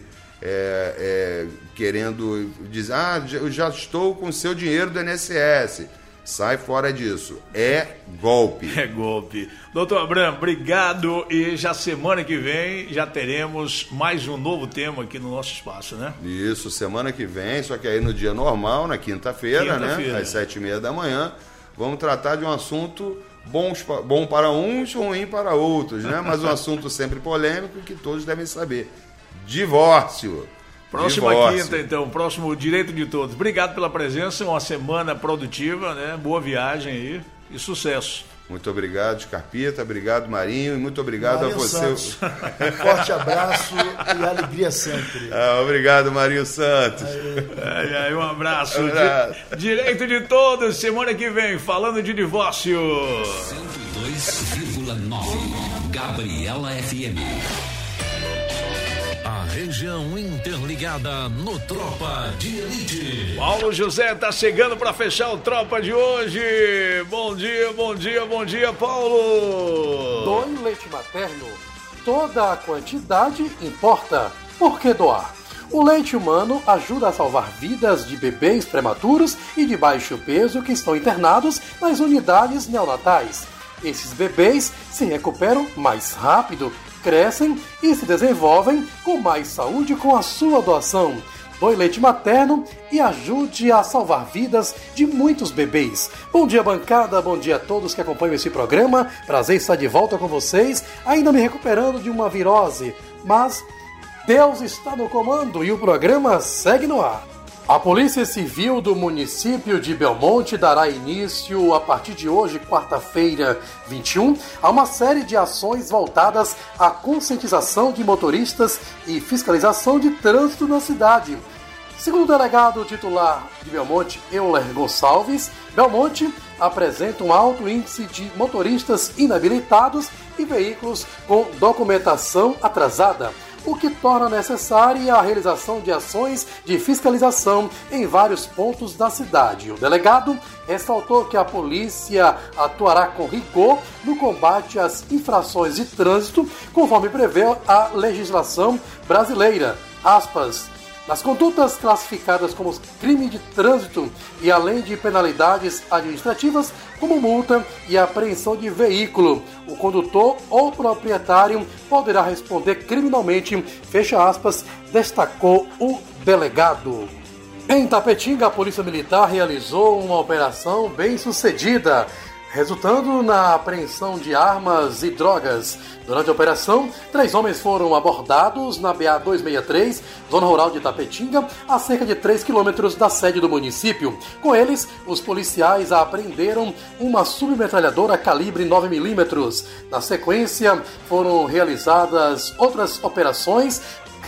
querendo dizer, eu já estou com o seu dinheiro do INSS. Sai fora disso. É golpe. É golpe. Doutor Abraham, obrigado. E já semana que vem já teremos mais um novo tema aqui no nosso espaço, né? Isso, semana que vem, só que aí no dia normal, na quinta-feira, né? Às 7h30 da manhã, vamos tratar de um assunto bom para uns, ruim para outros, né? Mas um assunto sempre polêmico que todos devem saber. Divórcio. Próxima quinta, então, próximo Direito de Todos. Obrigado pela presença, uma semana produtiva, né? Boa viagem aí e sucesso. Muito obrigado, Scarpita, obrigado, Marinho, e muito obrigado Marinho a você. Santos. Um forte abraço e alegria sempre. Obrigado, Marinho Santos. Um abraço. Direito de Todos, semana que vem, falando de divórcio. 102,9 Gabriela FM. A região interligada no Tropa de Elite. Paulo José tá chegando para fechar o Tropa de hoje. Bom dia, bom dia, bom dia, Paulo. Doe leite materno. Toda a quantidade importa. Por que doar? O leite humano ajuda a salvar vidas de bebês prematuros e de baixo peso que estão internados nas unidades neonatais. Esses bebês se recuperam mais rápido, crescem e se desenvolvem com mais saúde com a sua doação. Doe leite materno e ajude a salvar vidas de muitos bebês. Bom dia, bancada, bom dia a todos que acompanham esse programa. Prazer estar de volta com vocês, ainda me recuperando de uma virose, mas Deus está no comando e o programa segue no ar. A Polícia Civil do município de Belmonte dará início, a partir de hoje, quarta-feira 21, a uma série de ações voltadas à conscientização de motoristas e fiscalização de trânsito na cidade. Segundo o delegado titular de Belmonte, Euler Gonçalves, Belmonte apresenta um alto índice de motoristas inabilitados e veículos com documentação atrasada, o que torna necessária a realização de ações de fiscalização em vários pontos da cidade. O delegado ressaltou que a polícia atuará com rigor no combate às infrações de trânsito, conforme prevê a legislação brasileira. Aspas. Nas condutas classificadas como crime de trânsito e além de penalidades administrativas, como multa e apreensão de veículo, o condutor ou proprietário poderá responder criminalmente, fecha aspas, destacou o delegado. Em Tapetinga, a Polícia Militar realizou uma operação bem-sucedida, resultando na apreensão de armas e drogas. Durante a operação, 3 homens foram abordados na BA-263, zona rural de Tapetinga, a cerca de 3 quilômetros da sede do município. Com eles, os policiais apreenderam uma submetralhadora calibre 9mm. Na sequência, foram realizadas outras operações,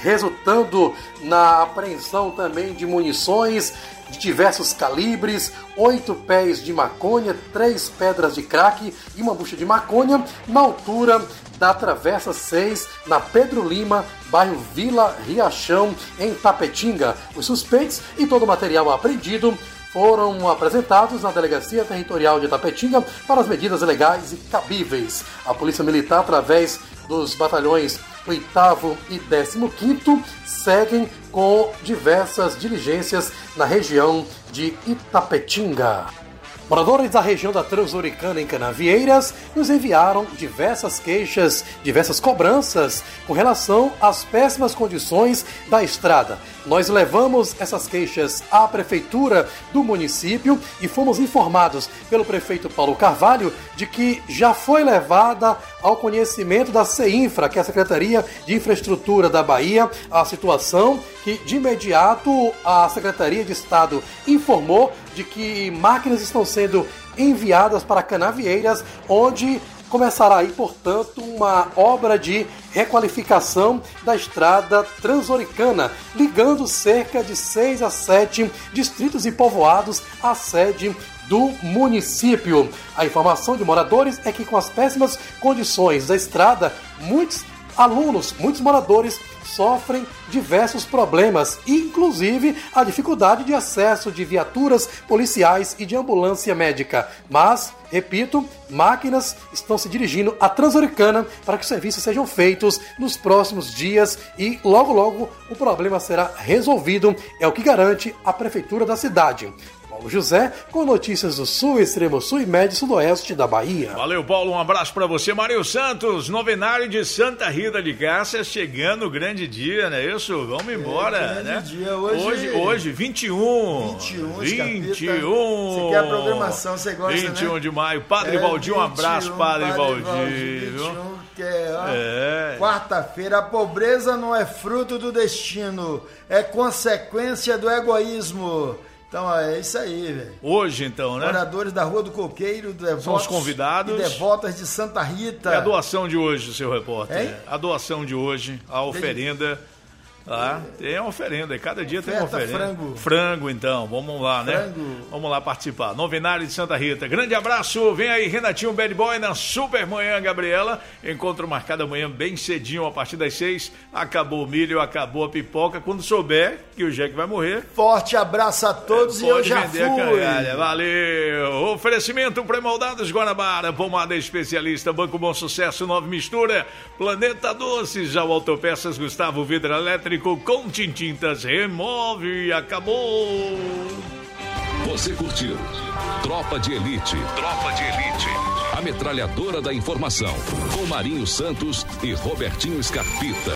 resultando na apreensão também de munições de diversos calibres, 8 pés de maconha, 3 pedras de crack e uma bucha de maconha na altura da Travessa 6, na Pedro Lima, bairro Vila Riachão, em Tapetinga. Os suspeitos e todo o material apreendido foram apresentados na Delegacia Territorial de Tapetinga para as medidas legais e cabíveis. A Polícia Militar, através dos batalhões 8º e 15º, seguem com diversas diligências na região de Itapetinga. Moradores da região da Transuricana, em Canavieiras, nos enviaram diversas queixas, diversas cobranças com relação às péssimas condições da estrada. Nós levamos essas queixas à prefeitura do município e fomos informados pelo prefeito Paulo Carvalho de que já foi levada ao conhecimento da CEINFRA, que é a Secretaria de Infraestrutura da Bahia, a situação que de imediato a Secretaria de Estado informou de que máquinas estão sendo enviadas para Canavieiras, onde começará aí, portanto, uma obra de requalificação da estrada transuricana, ligando cerca de 6 a 7 distritos e povoados à sede do município. A informação de moradores é que com as péssimas condições da estrada, muitos alunos, muitos moradores sofrem diversos problemas, inclusive a dificuldade de acesso de viaturas policiais e de ambulância médica. Mas, repito, máquinas estão se dirigindo à Transuricana para que os serviços sejam feitos nos próximos dias e logo logo o problema será resolvido, é o que garante a Prefeitura da cidade. Paulo José, com notícias do Sul, Extremo Sul e Médio Sudoeste da Bahia. Valeu, Paulo, um abraço pra você. Mario Santos, novenário de Santa Rita de Cássia, chegando, grande dia, não é isso? Vamos embora, grande né? Dia Hoje, 21. 21. Você quer a programação, você gosta, 21 né? de maio. Padre Valdir, um abraço, Padre Valdir. 21, que é. Quarta-feira, a pobreza não é fruto do destino, é consequência do egoísmo. Então, é isso aí, velho. Hoje, então, né? Moradores da Rua do Coqueiro, devotos, são os convidados. E devotas de Santa Rita. É a doação de hoje, seu repórter. Hein? A doação de hoje, a oferenda. Tem uma oferenda, cada dia tem uma oferenda. Frango, então, vamos lá, né? Vamos lá participar. Novenário de Santa Rita. Grande abraço, vem aí Renatinho Bad Boy na Super Manhã, Gabriela. Encontro marcado amanhã bem cedinho, a partir das 6. Acabou o milho, acabou a pipoca. Quando souber que o Jack vai morrer. Forte abraço a todos e eu já fui. Valeu. Oferecimento Pré-Moldados Guanabara, pomada especialista, Banco Bom Sucesso, Nova Mistura, Planeta Doces, já o Autopeças Gustavo Vidro Elétrico, com Tintintas remove, acabou. Você curtiu Tropa de Elite. Tropa de Elite. A metralhadora da informação, com Marinho Santos e Robertinho Scarpita.